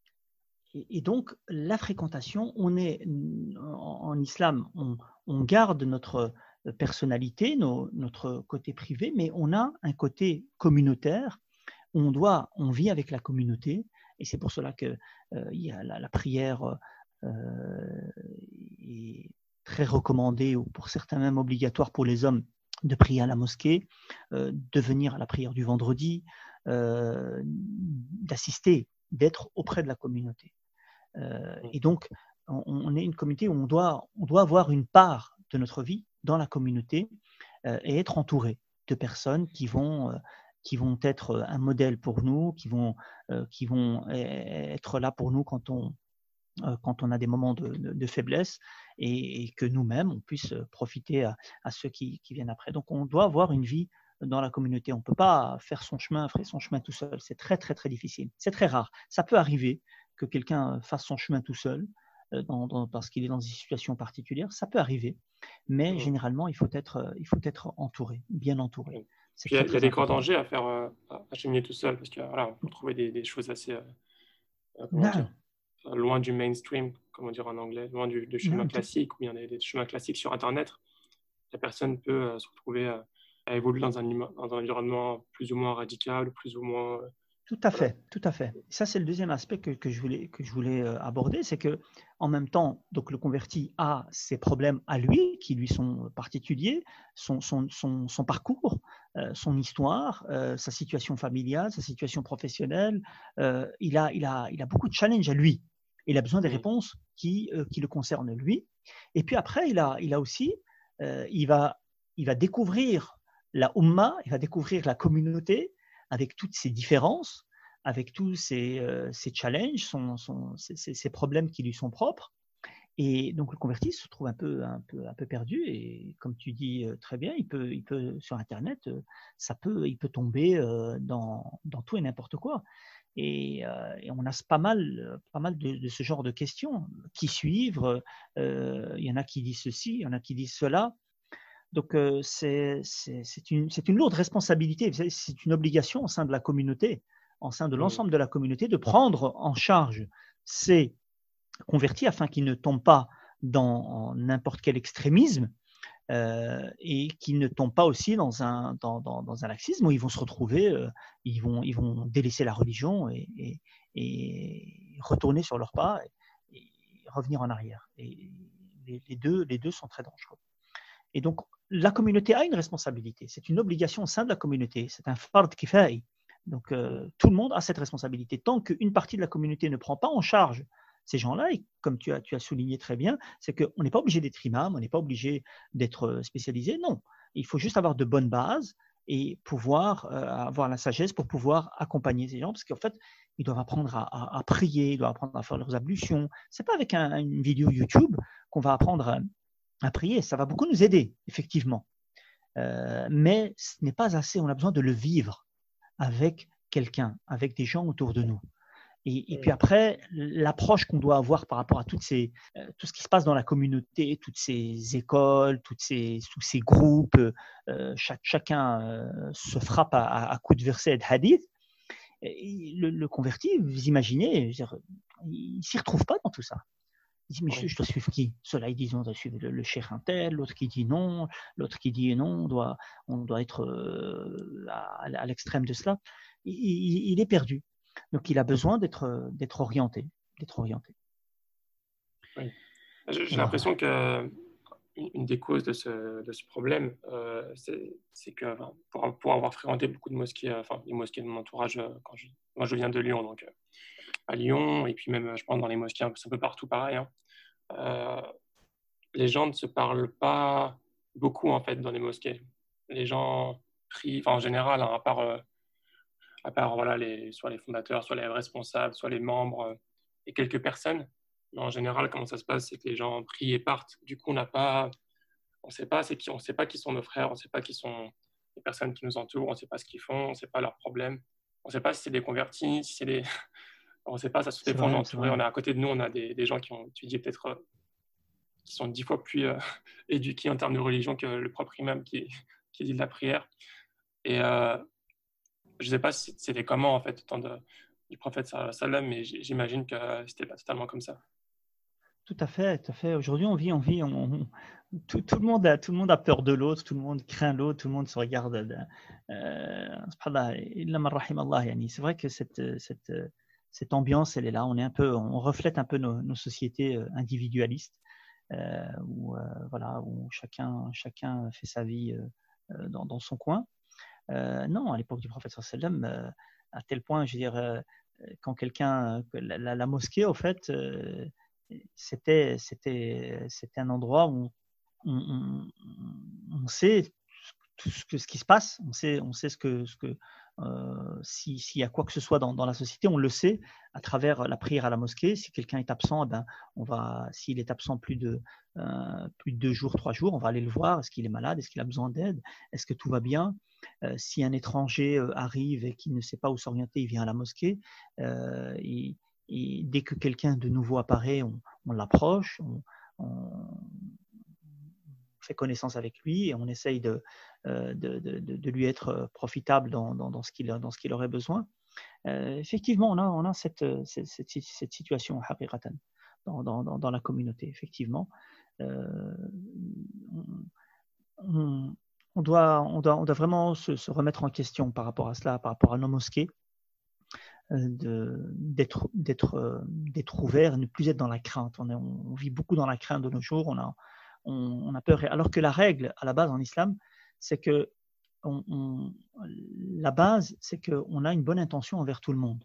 Et, et donc, la fréquentation, on est, en, en islam, on, on garde notre personnalité, nos, notre côté privé, mais on a un côté communautaire. On doit, on vit avec la communauté, et c'est pour cela que euh, il y a la, la prière euh, est très recommandé, ou pour certains même obligatoire pour les hommes, de prier à la mosquée, euh, de venir à la prière du vendredi, euh, d'assister, d'être auprès de la communauté. Euh, et donc, on, on est une communauté où on doit, on doit avoir une part de notre vie dans la communauté euh, et être entouré de personnes qui vont, euh, qui vont être un modèle pour nous, qui vont, euh, qui vont être là pour nous quand on, euh, quand on a des moments de, de, de faiblesse, et, et que nous-mêmes, on puisse profiter à, à ceux qui, qui viennent après. Donc, on doit avoir une vie dans la communauté. On ne peut pas faire son chemin, faire son chemin tout seul. C'est très, très, très difficile. C'est très rare. Ça peut arriver que quelqu'un fasse son chemin tout seul, euh, dans, dans, parce qu'il est dans une situation particulière. Ça peut arriver. Mais Mmh. généralement, il faut être, il faut être entouré, bien entouré. C'est Puis il y, très, a- il y a très des grands important. dangers à faire euh, à à cheminer tout seul, parce que voilà, on peut trouver des, des choses assez, euh, euh, comment Non, dire, euh, loin du mainstream, comment dire en anglais, loin du, du chemin non, tout, classique, ou bien des, des chemins classiques sur Internet. La personne peut euh, se retrouver euh, à évoluer dans un, huma- dans un environnement plus ou moins radical, plus ou moins, euh, Tout à voilà. fait, tout à fait. Ça, c'est le deuxième aspect que, que je voulais, que je voulais euh, aborder, c'est que en même temps, donc le converti a ses problèmes à lui, qui lui sont particuliers, son, son, son, son parcours, euh, son histoire, euh, sa situation familiale, sa situation professionnelle. Euh, il, a, il, a, il a beaucoup de challenges à lui. Il a besoin des Mm. réponses qui, euh, qui le concernent lui. Et puis après, il a, il a aussi, euh, il, va, il va découvrir la Ummah, il va découvrir la communauté, avec toutes ces différences, avec tous ces, euh, ces challenges, son, son, ces, ces, problèmes qui lui sont propres. Et donc le converti se trouve un peu, un peu, un peu perdu. Et comme tu dis euh, très bien, il peut, il peut sur Internet, euh, ça peut, il peut tomber euh, dans, dans tout et n'importe quoi. Et, euh, et on a pas mal, pas mal de, de ce genre de questions qui suivent. Euh, il y en a qui disent ceci, il y en a qui disent cela. Donc, euh, c'est, c'est, c'est, une, c'est une lourde responsabilité, c'est une obligation au sein de la communauté, au sein de Mm. l'ensemble de la communauté, de prendre en charge ces convertis afin qu'ils ne tombent pas dans n'importe quel extrémisme, euh, et qu'ils ne tombent pas aussi dans un, dans, dans, dans un laxisme où ils vont se retrouver, euh, ils, vont, ils vont délaisser la religion et, et, et retourner sur leurs pas et, et revenir en arrière. Et les, les, deux, les deux sont très dangereux. Et donc, la communauté a une responsabilité. C'est une obligation au sein de la communauté. C'est un fard kifai. Donc, euh, tout le monde a cette responsabilité. Tant qu'une partie de la communauté ne prend pas en charge ces gens-là, et comme tu as, tu as souligné très bien, c'est qu'on n'est pas obligé d'être imam, on n'est pas obligé d'être spécialisé. Non, il faut juste avoir de bonnes bases et pouvoir euh, avoir la sagesse pour pouvoir accompagner ces gens, parce qu'en fait, ils doivent apprendre à, à, à prier, ils doivent apprendre à faire leurs ablutions. C'est pas avec un, une vidéo YouTube qu'on va apprendre à, à prier. Ça va beaucoup nous aider, effectivement. Euh, mais ce n'est pas assez. On a besoin de le vivre avec quelqu'un, avec des gens autour de nous. Et, et puis après, l'approche qu'on doit avoir par rapport à toutes ces, euh, tout ce qui se passe dans la communauté, toutes ces écoles, toutes ces, tous ces groupes, euh, chaque, chacun euh, se frappe à, à coups de versets et de hadith. Et le, le converti, vous imaginez, je veux dire, il ne s'y retrouve pas dans tout ça. Il dit, mais je, Oui. je dois suivre qui? Ceux-là, ils disent, on doit suivre le, le cheikh Intel, l'autre qui dit non, l'autre qui dit non, on doit, on doit être euh, à, à l'extrême de cela. Il, il, il est perdu. Donc, il a besoin d'être, d'être orienté, d'être orienté. Oui. J'ai j'ai Allah. l'impression que une des causes de ce, de ce problème, euh, c'est que enfin, pour, pour, avoir fréquenté beaucoup de mosquées, enfin les mosquées de mon entourage, quand je, moi je viens de Lyon, donc à Lyon, et puis même je pense dans les mosquées, c'est un peu partout pareil, hein, euh, les gens ne se parlent pas beaucoup en fait dans les mosquées. Les gens prient, enfin en général, hein, à part, euh, à part voilà, les, soit les fondateurs, soit les responsables, soit les membres euh, et quelques personnes. Mais en général, comment ça se passe, c'est que les gens prient et partent. Du coup, on n'a pas on ne sait pas c'est qui, on sait pas qui sont nos frères, on ne sait pas qui sont les personnes qui nous entourent, on ne sait pas ce qu'ils font, on ne sait pas leurs problèmes, on ne sait pas si c'est des convertis, si c'est des, on ne sait pas, ça se C'est dépend, on est vrai, c'est entouré, vrai. on est à côté de nous, on a des, des gens qui ont étudié peut-être, euh, qui sont dix fois plus euh, éduqués en termes de religion que le propre imam qui, qui dit de la prière. Et euh, je ne sais pas si c'était comment en fait, au temps de, du prophète sallam, mais j'imagine que c'était pas totalement comme ça. Tout à fait, tout à fait. Aujourd'hui, on vit, on vit, on, on, tout, tout, le monde a, tout le monde a peur de l'autre, tout le monde craint l'autre, tout le monde se regarde. Euh, c'est vrai que cette, cette, cette ambiance, elle est là. On est un peu, on reflète un peu nos, nos sociétés individualistes, euh, où euh, voilà, où chacun, chacun fait sa vie euh, dans, dans son coin. Euh, non, à l'époque du prophète sallallahu alayhi wa sallam, euh, à tel point, je veux dire, euh, quand quelqu'un, la, la, la mosquée, au fait, euh, c'était, c'était, c'était un endroit où on, on, on sait tout ce, que, ce qui se passe, on sait, on sait ce que, ce que euh, si, s'il y a quoi que ce soit dans, dans la société, on le sait à travers la prière à la mosquée. Si quelqu'un est absent, eh ben, on va, s'il est absent plus de, euh, plus de deux jours, trois jours, on va aller le voir. Est-ce qu'il est malade? Est-ce qu'il a besoin d'aide? Est-ce que tout va bien? Euh, si un étranger euh, arrive et qu'il ne sait pas où s'orienter, il vient à la mosquée. Euh, et, et dès que quelqu'un de nouveau apparaît, on, on l'approche, on, on, fait connaissance avec lui et on essaye de, de, de, de lui être profitable dans, dans, dans, ce, qu'il, dans ce qu'il aurait besoin. Euh, effectivement, on a, on a cette, cette, cette, cette situation dans, dans, dans la communauté, effectivement. Euh, on, on, doit, on, doit, on doit vraiment se, se remettre en question par rapport à cela, par rapport à nos mosquées, de, d'être, d'être, d'être ouvert et ne plus être dans la crainte. On, est, on vit beaucoup dans la crainte de nos jours. On a, on, on a peur. Alors que la règle, à la base, en islam, c'est que on, on, la base, c'est qu'on a une bonne intention envers tout le monde.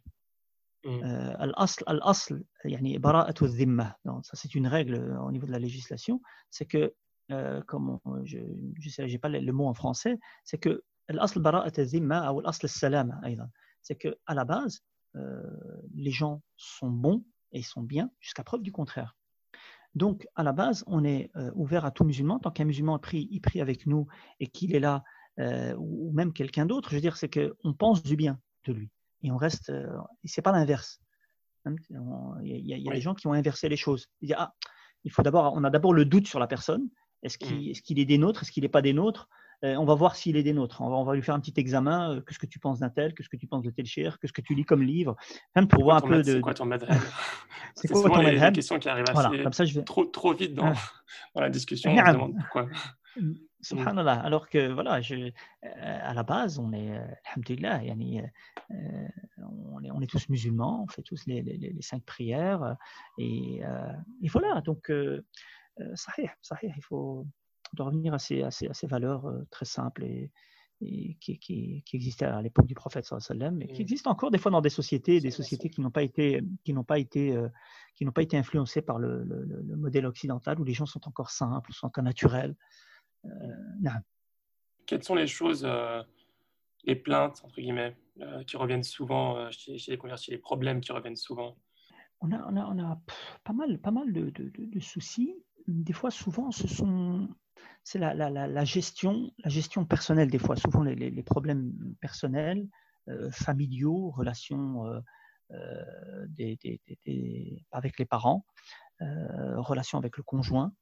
Al-asl, al-asl, yani bara'atu dhimma. Ça, c'est une règle au niveau de la législation. C'est que, euh, comme on, je ne sais, j'ai pas le, le mot en français, c'est que al-asl bara'atu dhimma ou al-asl salama. C'est que à la base, euh, les gens sont bons et ils sont bien jusqu'à preuve du contraire. Donc, à la base, on est euh, ouvert à tout musulman. Tant qu'un musulman prie, il prie avec nous et qu'il est là, euh, ou, ou même quelqu'un d'autre, je veux dire, c'est qu'on pense du bien de lui. Et on reste, euh, c'est pas l'inverse. Il y a, il y a, il y a oui. des gens qui ont inversé les choses. Ils disent, ah, il faut d'abord, on a d'abord le doute sur la personne. Est-ce qu'il, mmh. est-ce qu'il est des nôtres? Est-ce qu'il n'est pas des nôtres? euh, On va voir s'il est des nôtres. On va, on va lui faire un petit examen. Euh, qu'est-ce que tu penses d'un tel? Qu'est-ce que tu penses de tel cher? Qu'est-ce que tu lis comme livre? Même pour voir un peu de. C'est quoi ton madhab? C'est quoi ton madhab? Les questions qui arrivent assez voilà, comme ça, je vais... trop, trop vite dans, dans la discussion. On se demande pourquoi. Subhanallah, alors que voilà, je, euh, à la base, on est, euh, alhamdulillah, yani, euh, on, est, on est tous musulmans, on fait tous les, les, les cinq prières, et, euh, et voilà, donc, euh, sahih, sahih, il faut on doit revenir à ces, à ces, à ces valeurs euh, très simples et, et qui, qui, qui existaient à l'époque du prophète sallallahu alayhi wa sallam, et qui existent encore des fois dans des sociétés, des sociétés qui n'ont pas été, qui n'ont pas été, euh, qui n'ont pas été influencées par le, le, le modèle occidental, où les gens sont encore simples, sont encore naturels. Euh, non. Quelles sont les choses, euh, les plaintes, entre guillemets, euh, qui reviennent souvent euh, chez, chez les convertis, les problèmes qui reviennent souvent? On a, on a, on a pff, pas mal, pas mal de, de, de, de soucis. Des fois, souvent, ce sont, c'est la, la, la, la gestion, la gestion personnelle. Des fois, souvent les, les, les problèmes personnels, euh, familiaux, relations euh, euh, des, des, des, des, avec les parents, euh, relations avec le conjoint.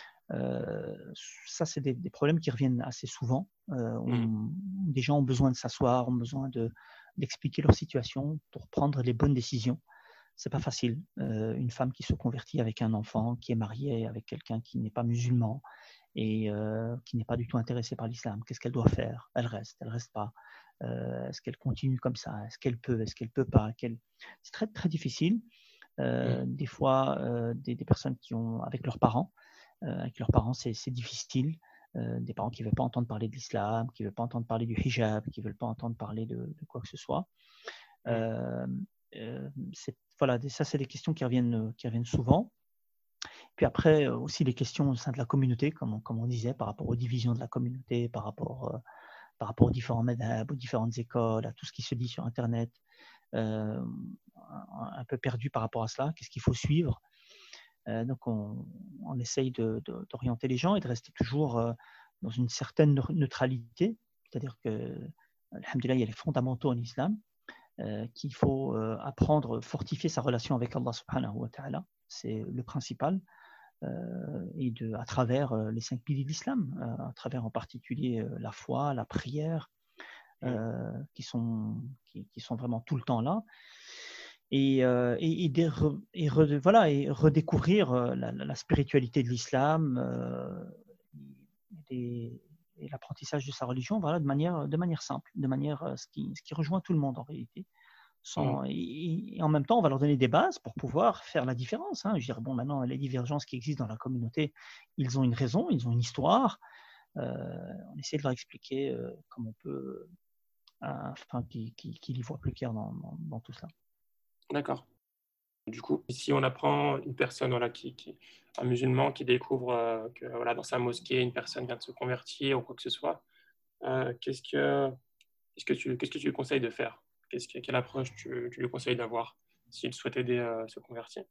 Euh, ça, c'est des, des problèmes qui reviennent assez souvent. Euh, on, mmh. Des gens ont besoin de s'asseoir, ont besoin de, d'expliquer leur situation pour prendre les bonnes décisions. C'est pas facile. Euh, une femme qui se convertit avec un enfant, qui est mariée avec quelqu'un qui n'est pas musulman et euh, qui n'est pas du tout intéressé par l'islam, qu'est-ce qu'elle doit faire? Elle reste, elle reste pas. Euh, est-ce qu'elle continue comme ça? Est-ce qu'elle peut? Est-ce qu'elle peut pas? Qu'elle... C'est très très difficile. Euh, mmh. Des fois, euh, des, des personnes qui ont avec leurs parents. Euh, avec leurs parents, c'est, c'est difficile. Euh, des parents qui ne veulent pas entendre parler de l'islam, qui ne veulent pas entendre parler du hijab, qui ne veulent pas entendre parler de, de quoi que ce soit. Euh, euh, c'est, voilà, ça, c'est des questions qui reviennent, qui reviennent souvent. Puis après, aussi les questions au sein de la communauté, comme on, comme on disait, par rapport aux divisions de la communauté, par rapport, euh, par rapport aux différents madhab, aux différentes écoles, à tout ce qui se dit sur Internet. Euh, un peu perdu par rapport à cela. Qu'est-ce qu'il faut suivre? Euh, donc, on, on essaye de, de, d'orienter les gens et de rester toujours euh, dans une certaine neutralité. C'est-à-dire que, alhamdoulilah, il y a les fondamentaux en islam, euh, qu'il faut euh, apprendre, fortifier sa relation avec Allah subhanahu wa ta'ala. C'est le principal. Euh, et de, à travers euh, les cinq piliers de l'islam, euh, à travers en particulier euh, la foi, la prière, euh, qui, sont, qui, qui sont vraiment tout le temps là. Et, euh, et, et, des, et, re, voilà, et redécouvrir euh, la, la spiritualité de l'islam euh, et, et l'apprentissage de sa religion, voilà, de manière, de manière simple, de manière euh, ce, qui, ce qui rejoint tout le monde en réalité. Sans, mmh. et, et en même temps, on va leur donner des bases pour pouvoir faire la différence. Hein. Je veux dire, bon, maintenant, les divergences qui existent dans la communauté, ils ont une raison, ils ont une histoire. Euh, on essaie de leur expliquer euh, comment on peut, euh, enfin, qu'ils qui, qui y voient plus clair dans, dans, dans tout ça. D'accord. Du coup, si on apprend une personne, voilà, qui, qui, un musulman qui découvre euh, que voilà, dans sa mosquée, une personne vient de se convertir ou quoi que ce soit, euh, qu'est-ce que, qu'est-ce que tu, qu'est-ce que tu lui conseilles de faire? Qu'est-ce que, quelle approche tu, tu lui conseilles d'avoir s'il souhaite aider à se convertir?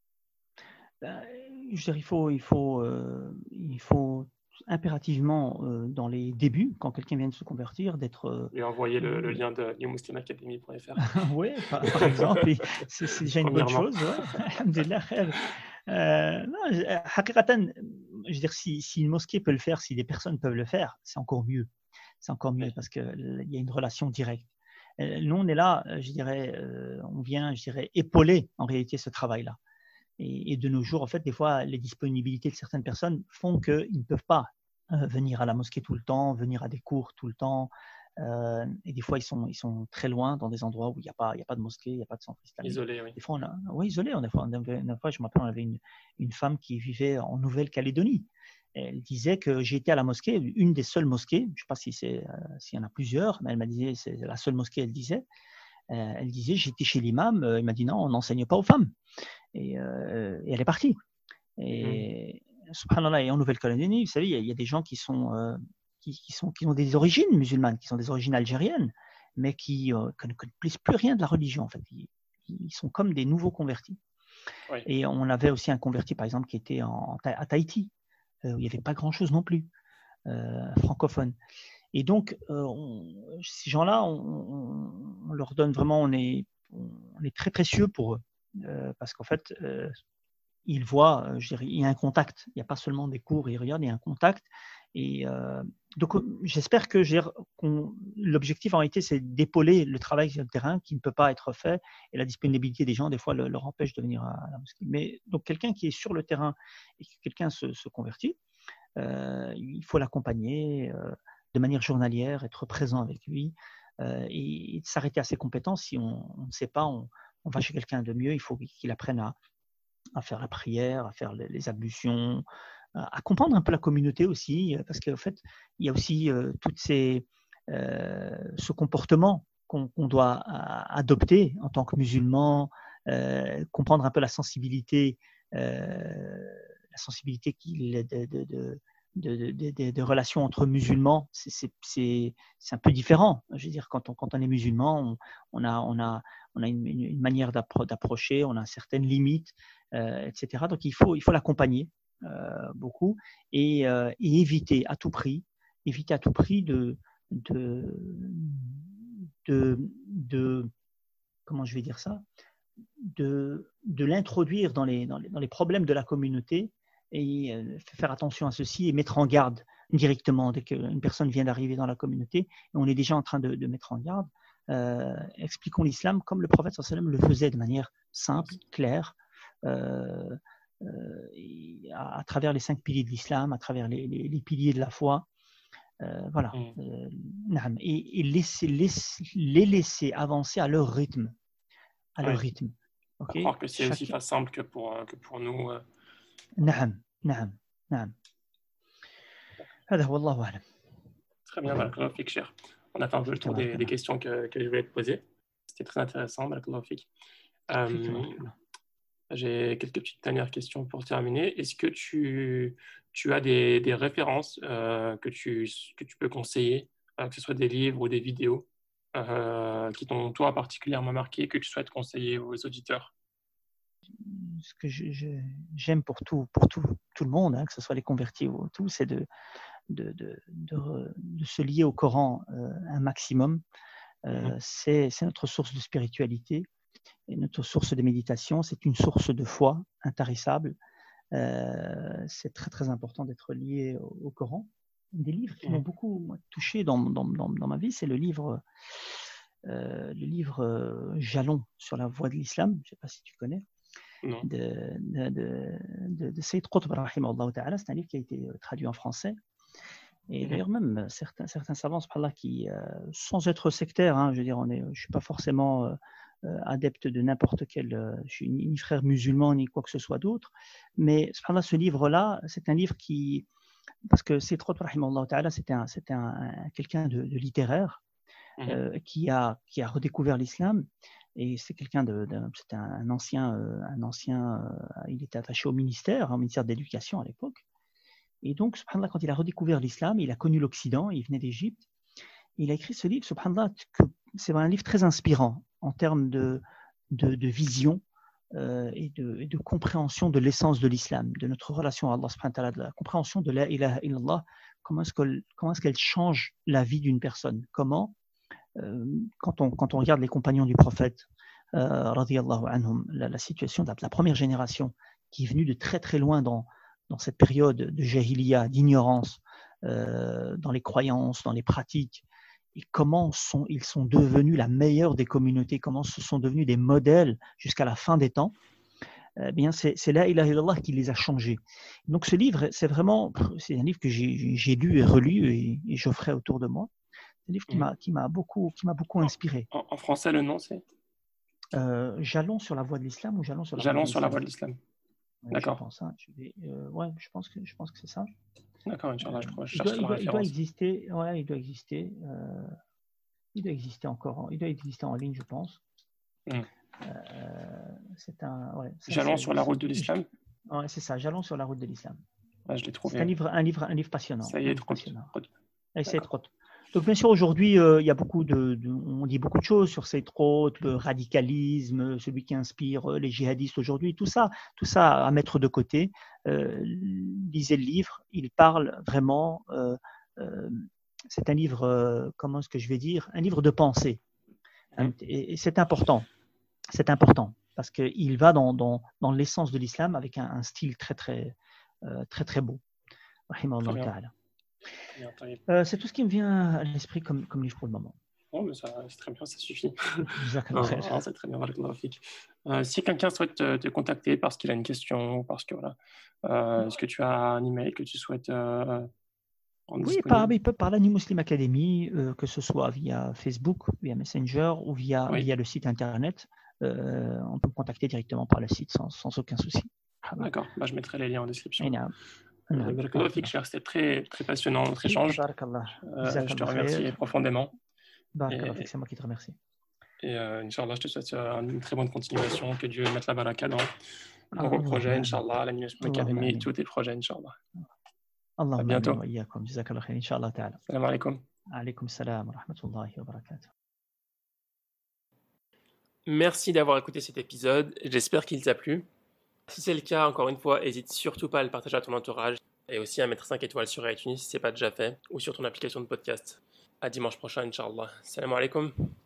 Ben, je veux dire, il faut, il faut, euh, il faut impérativement, euh, dans les débuts, quand quelqu'un vient de se convertir, d'être... Euh, Lui envoyer le, le lien de new muslim academy point f r. Oui, par, par exemple, c'est, c'est déjà une bonne chose. Ouais. Alhamdulillah, khair. Euh, non, je, haqiqatan, je veux dire, si, si une mosquée peut le faire, si des personnes peuvent le faire, c'est encore mieux. C'est encore mieux Ouais. parce qu'il y a une relation directe. Euh, Nous, on est là, je dirais, euh, on vient, je dirais, épauler en réalité ce travail-là. Et, et de nos jours, en fait, des fois, les disponibilités de certaines personnes font qu'ils ne peuvent pas euh, venir à la mosquée tout le temps, venir à des cours tout le temps. Euh, et des fois, ils sont, ils sont très loin dans des endroits où il n'y a pas, il y a pas de mosquée, il n'y a pas de centre islamique. Isolé, oui. Des fois, on a, oui, isolé. On a, on avait, une fois, je me rappelle, on avait une, une femme qui vivait en Nouvelle-Calédonie. Elle disait que j'ai été à la mosquée, une des seules mosquées, je ne sais pas si c'est, euh, s'il y en a plusieurs, mais elle m'a dit c'est la seule mosquée, elle disait. Euh, elle disait, j'étais chez l'imam, euh, il m'a dit non, on n'enseigne pas aux femmes. Et, euh, et elle est partie. Et, mmh. subhanallah, et en Nouvelle-Calédonie, vous savez, il y, y a des gens qui sont, euh, qui, qui, sont, qui ont des origines musulmanes, qui sont des origines algériennes, mais qui euh, ne connaissent plus rien de la religion. En fait. Ils, ils sont comme des nouveaux convertis. Oui. Et on avait aussi un converti, par exemple, qui était en, à Tahiti, euh, où il n'y avait pas grand-chose non plus, euh, francophone. Et donc, euh, on, ces gens-là, on, on, on, leur donne vraiment, on est, on est très précieux pour eux, euh, parce qu'en fait, euh, ils voient, je dirais, il y a un contact. Il n'y a pas seulement des cours, ils regardent, il y a un contact. Et euh, donc, j'espère que qu'on, l'objectif en réalité, c'est d'épauler le travail sur le terrain qui ne peut pas être fait. Et la disponibilité des gens, des fois, le, leur empêche de venir à la mosquée. Mais donc, quelqu'un qui est sur le terrain et que quelqu'un se, se convertit, euh, il faut l'accompagner euh, de manière journalière, être présent avec lui euh, et, et s'arrêter à ses compétences. Si on, on ne sait pas, on, on va chez quelqu'un de mieux, il faut qu'il apprenne à à faire la prière, à faire les, les ablutions, à comprendre un peu la communauté aussi, parce qu'en fait, il y a aussi euh, toutes ces, euh, ce comportement qu'on qu'on doit adopter en tant que musulman, euh, comprendre un peu la sensibilité, euh, la sensibilité qu'il de, de, de de, de, de, de relations entre musulmans, c'est un peu différent. Je veux dire, quand on, quand on est musulman, on, on a, on a, on a une, une manière d'approcher, on a certaines limites, euh, et cetera. Donc, il faut, il faut l'accompagner euh, beaucoup et, euh, et éviter à tout prix, éviter à tout prix de, de, de, de comment je vais dire ça, de, de l'introduire dans les, dans, les, dans les problèmes de la communauté et euh, faire attention à ceci et mettre en garde directement dès qu'une personne vient d'arriver dans la communauté. Et on est déjà en train de, de mettre en garde. Euh, expliquons l'islam comme le prophète sallallahu alayhi wa sallam le faisait de manière simple, claire, euh, euh, et à, à travers les cinq piliers de l'islam, à travers les, les, les piliers de la foi. Euh, voilà. Mmh. Euh, et, et laisser, laisser, les laisser avancer à leur rythme. À leur Oui. rythme. Pas Okay. croire que c'est aussi Chaque... simple que pour, que pour nous. Euh... نعم نعم نعم هذا هو الله أعلم. Très bien, barakallahu fik, cher. On a fait un peu le tour des, des questions que, que je voulais te poser. C'était très intéressant, barakallahu fik. Euh, J'ai quelques petites dernières questions pour terminer. Est-ce que tu, tu as des, des références euh, que, tu, que tu peux conseiller, euh, que ce soit des livres ou des vidéos, euh, qui t'ont, toi, particulièrement marqué, que tu souhaites conseiller aux auditeurs? Ce que je, je, j'aime pour, tout, pour tout, tout le monde, hein, que ce soit les convertis ou tout, c'est de, de, de, de, de se lier au Coran euh, un maximum. Euh, mm-hmm. c'est, c'est notre source de spiritualité et notre source de méditation. C'est une source de foi intarissable. Euh, c'est très très important d'être lié au, au Coran. Un des livres qui m'ont beaucoup moi, touché dans, dans, dans, dans ma vie, c'est le livre, euh, le livre euh, Jalon sur la voie de l'islam. Je ne sais pas si tu connais. Non. De, de, de, de, de Sayyid Qutb rahimahullah ta'ala. C'est un livre qui a été traduit en français. Et mm-hmm. d'ailleurs, même certains, certains savants qui, euh, sans être sectaires, hein, je veux dire, on est, je ne suis pas forcément euh, euh, adepte de n'importe quel, euh, je suis ni, ni frère musulman ni quoi que ce soit d'autre, mais subhanallah, ce livre-là, c'est un livre qui, parce que Sayyid Qutb rahimahullah ta'ala, c'était un, c'était un, un, quelqu'un de, de littéraire mmh. euh, qui a qui a redécouvert l'islam. Et c'est quelqu'un de, de c'était un, un ancien, euh, un ancien, euh, il était attaché au ministère, au ministère de l'Éducation à l'époque. Et donc, subhanallah, quand il a redécouvert l'islam, il a connu l'Occident, il venait d'Égypte. Il a écrit ce livre, subhanallah, que c'est un livre très inspirant en termes de, de, de vision euh, et, de, et de compréhension de l'essence de l'islam, de notre relation à Allah subhanahu wa ta'ala, de la compréhension de la ilaha illallah, comment est-ce qu'elle, comment est-ce qu'elle change la vie d'une personne, comment Euh, quand, on, quand on regarde les compagnons du prophète, euh, radiyallahu anhum, la, la situation de la, de la première génération qui est venue de très très loin dans, dans cette période de jahiliya, d'ignorance, euh, dans les croyances, dans les pratiques, et comment sont, ils sont devenus la meilleure des communautés, comment ce sont devenus des modèles jusqu'à la fin des temps, eh bien c'est, c'est la ilaha illallah qui les a changés. Donc ce livre, c'est vraiment, c'est un livre que j'ai, j'ai lu et relu et, et j'offrais autour de moi. C'est un livre qui m'a, qui m'a beaucoup, qui m'a beaucoup inspiré. En, en français, le nom, c'est euh, Jalons sur la voie de l'islam ou Jalons sur la Jalons voie de sur la voie l'islam. de l'islam. Oui, D'accord. Je pense, hein, je vais, euh, ouais, je pense que, je pense que c'est ça. D'accord, Inch'Allah, je, je il, doit, cherche il, la doit, il doit référence. exister, ouais, il doit exister. Euh, il doit exister encore, en, il doit exister en ligne, je pense. Mm. Euh, c'est un, ouais, ça, Jalons c'est, sur la route de l'islam. Ouais, c'est ça, Jalons sur la route de l'islam. Ah, je l'ai trouvé. C'est un livre, un livre, un livre passionnant. Ça y est, trop. C'est trop. Donc bien sûr aujourd'hui euh, il y a beaucoup de, de, on dit beaucoup de choses sur Sayyid Qutb, le radicalisme, celui qui inspire les djihadistes aujourd'hui, tout ça, tout ça à mettre de côté. Euh, lisez le livre, il parle vraiment. Euh, euh, c'est un livre, euh, comment est-ce que je vais dire, un livre de pensée. Mmh. Et, et c'est important, c'est important parce que il va dans, dans, dans l'essence de l'islam avec un, un style très très euh, très très beau. Rahimahullah ta'ala. Euh, c'est tout ce qui me vient à l'esprit comme, comme livre pour le moment. Oh, mais ça, c'est très bien, ça suffit. non, non, c'est très bien. Euh, si quelqu'un souhaite te, te contacter parce qu'il a une question, parce que voilà, euh, est-ce que tu as un email que tu souhaites euh, rendre Oui, par, il peut par la New Muslim Academy, euh, que ce soit via Facebook, via Messenger ou via, oui. via le site internet. Euh, on peut me contacter directement par le site sans, sans aucun souci. D'accord, bah, je mettrai les liens en description. Et Euh, C'était très, très passionnant notre échange. Euh, je te remercie profondément. Et, c'est moi qui te remercie. Et euh, Inch'Allah, je te souhaite une très bonne continuation. Que Dieu mette la baraka dans dans vos projets, Inch'Allah, la New Muslim Academy et tous tes projets, Inch'Allah. À bientôt. Salam alaikum. Alaikum salam wa rahmatullahi wa barakatuh. Merci d'avoir écouté cet épisode. J'espère qu'il t'a plu. Si c'est le cas, encore une fois, n'hésite surtout pas à le partager à ton entourage et aussi à mettre cinq étoiles sur iTunes si ce n'est pas déjà fait ou sur ton application de podcast. À dimanche prochain, Inch'Allah. Salam alaikum.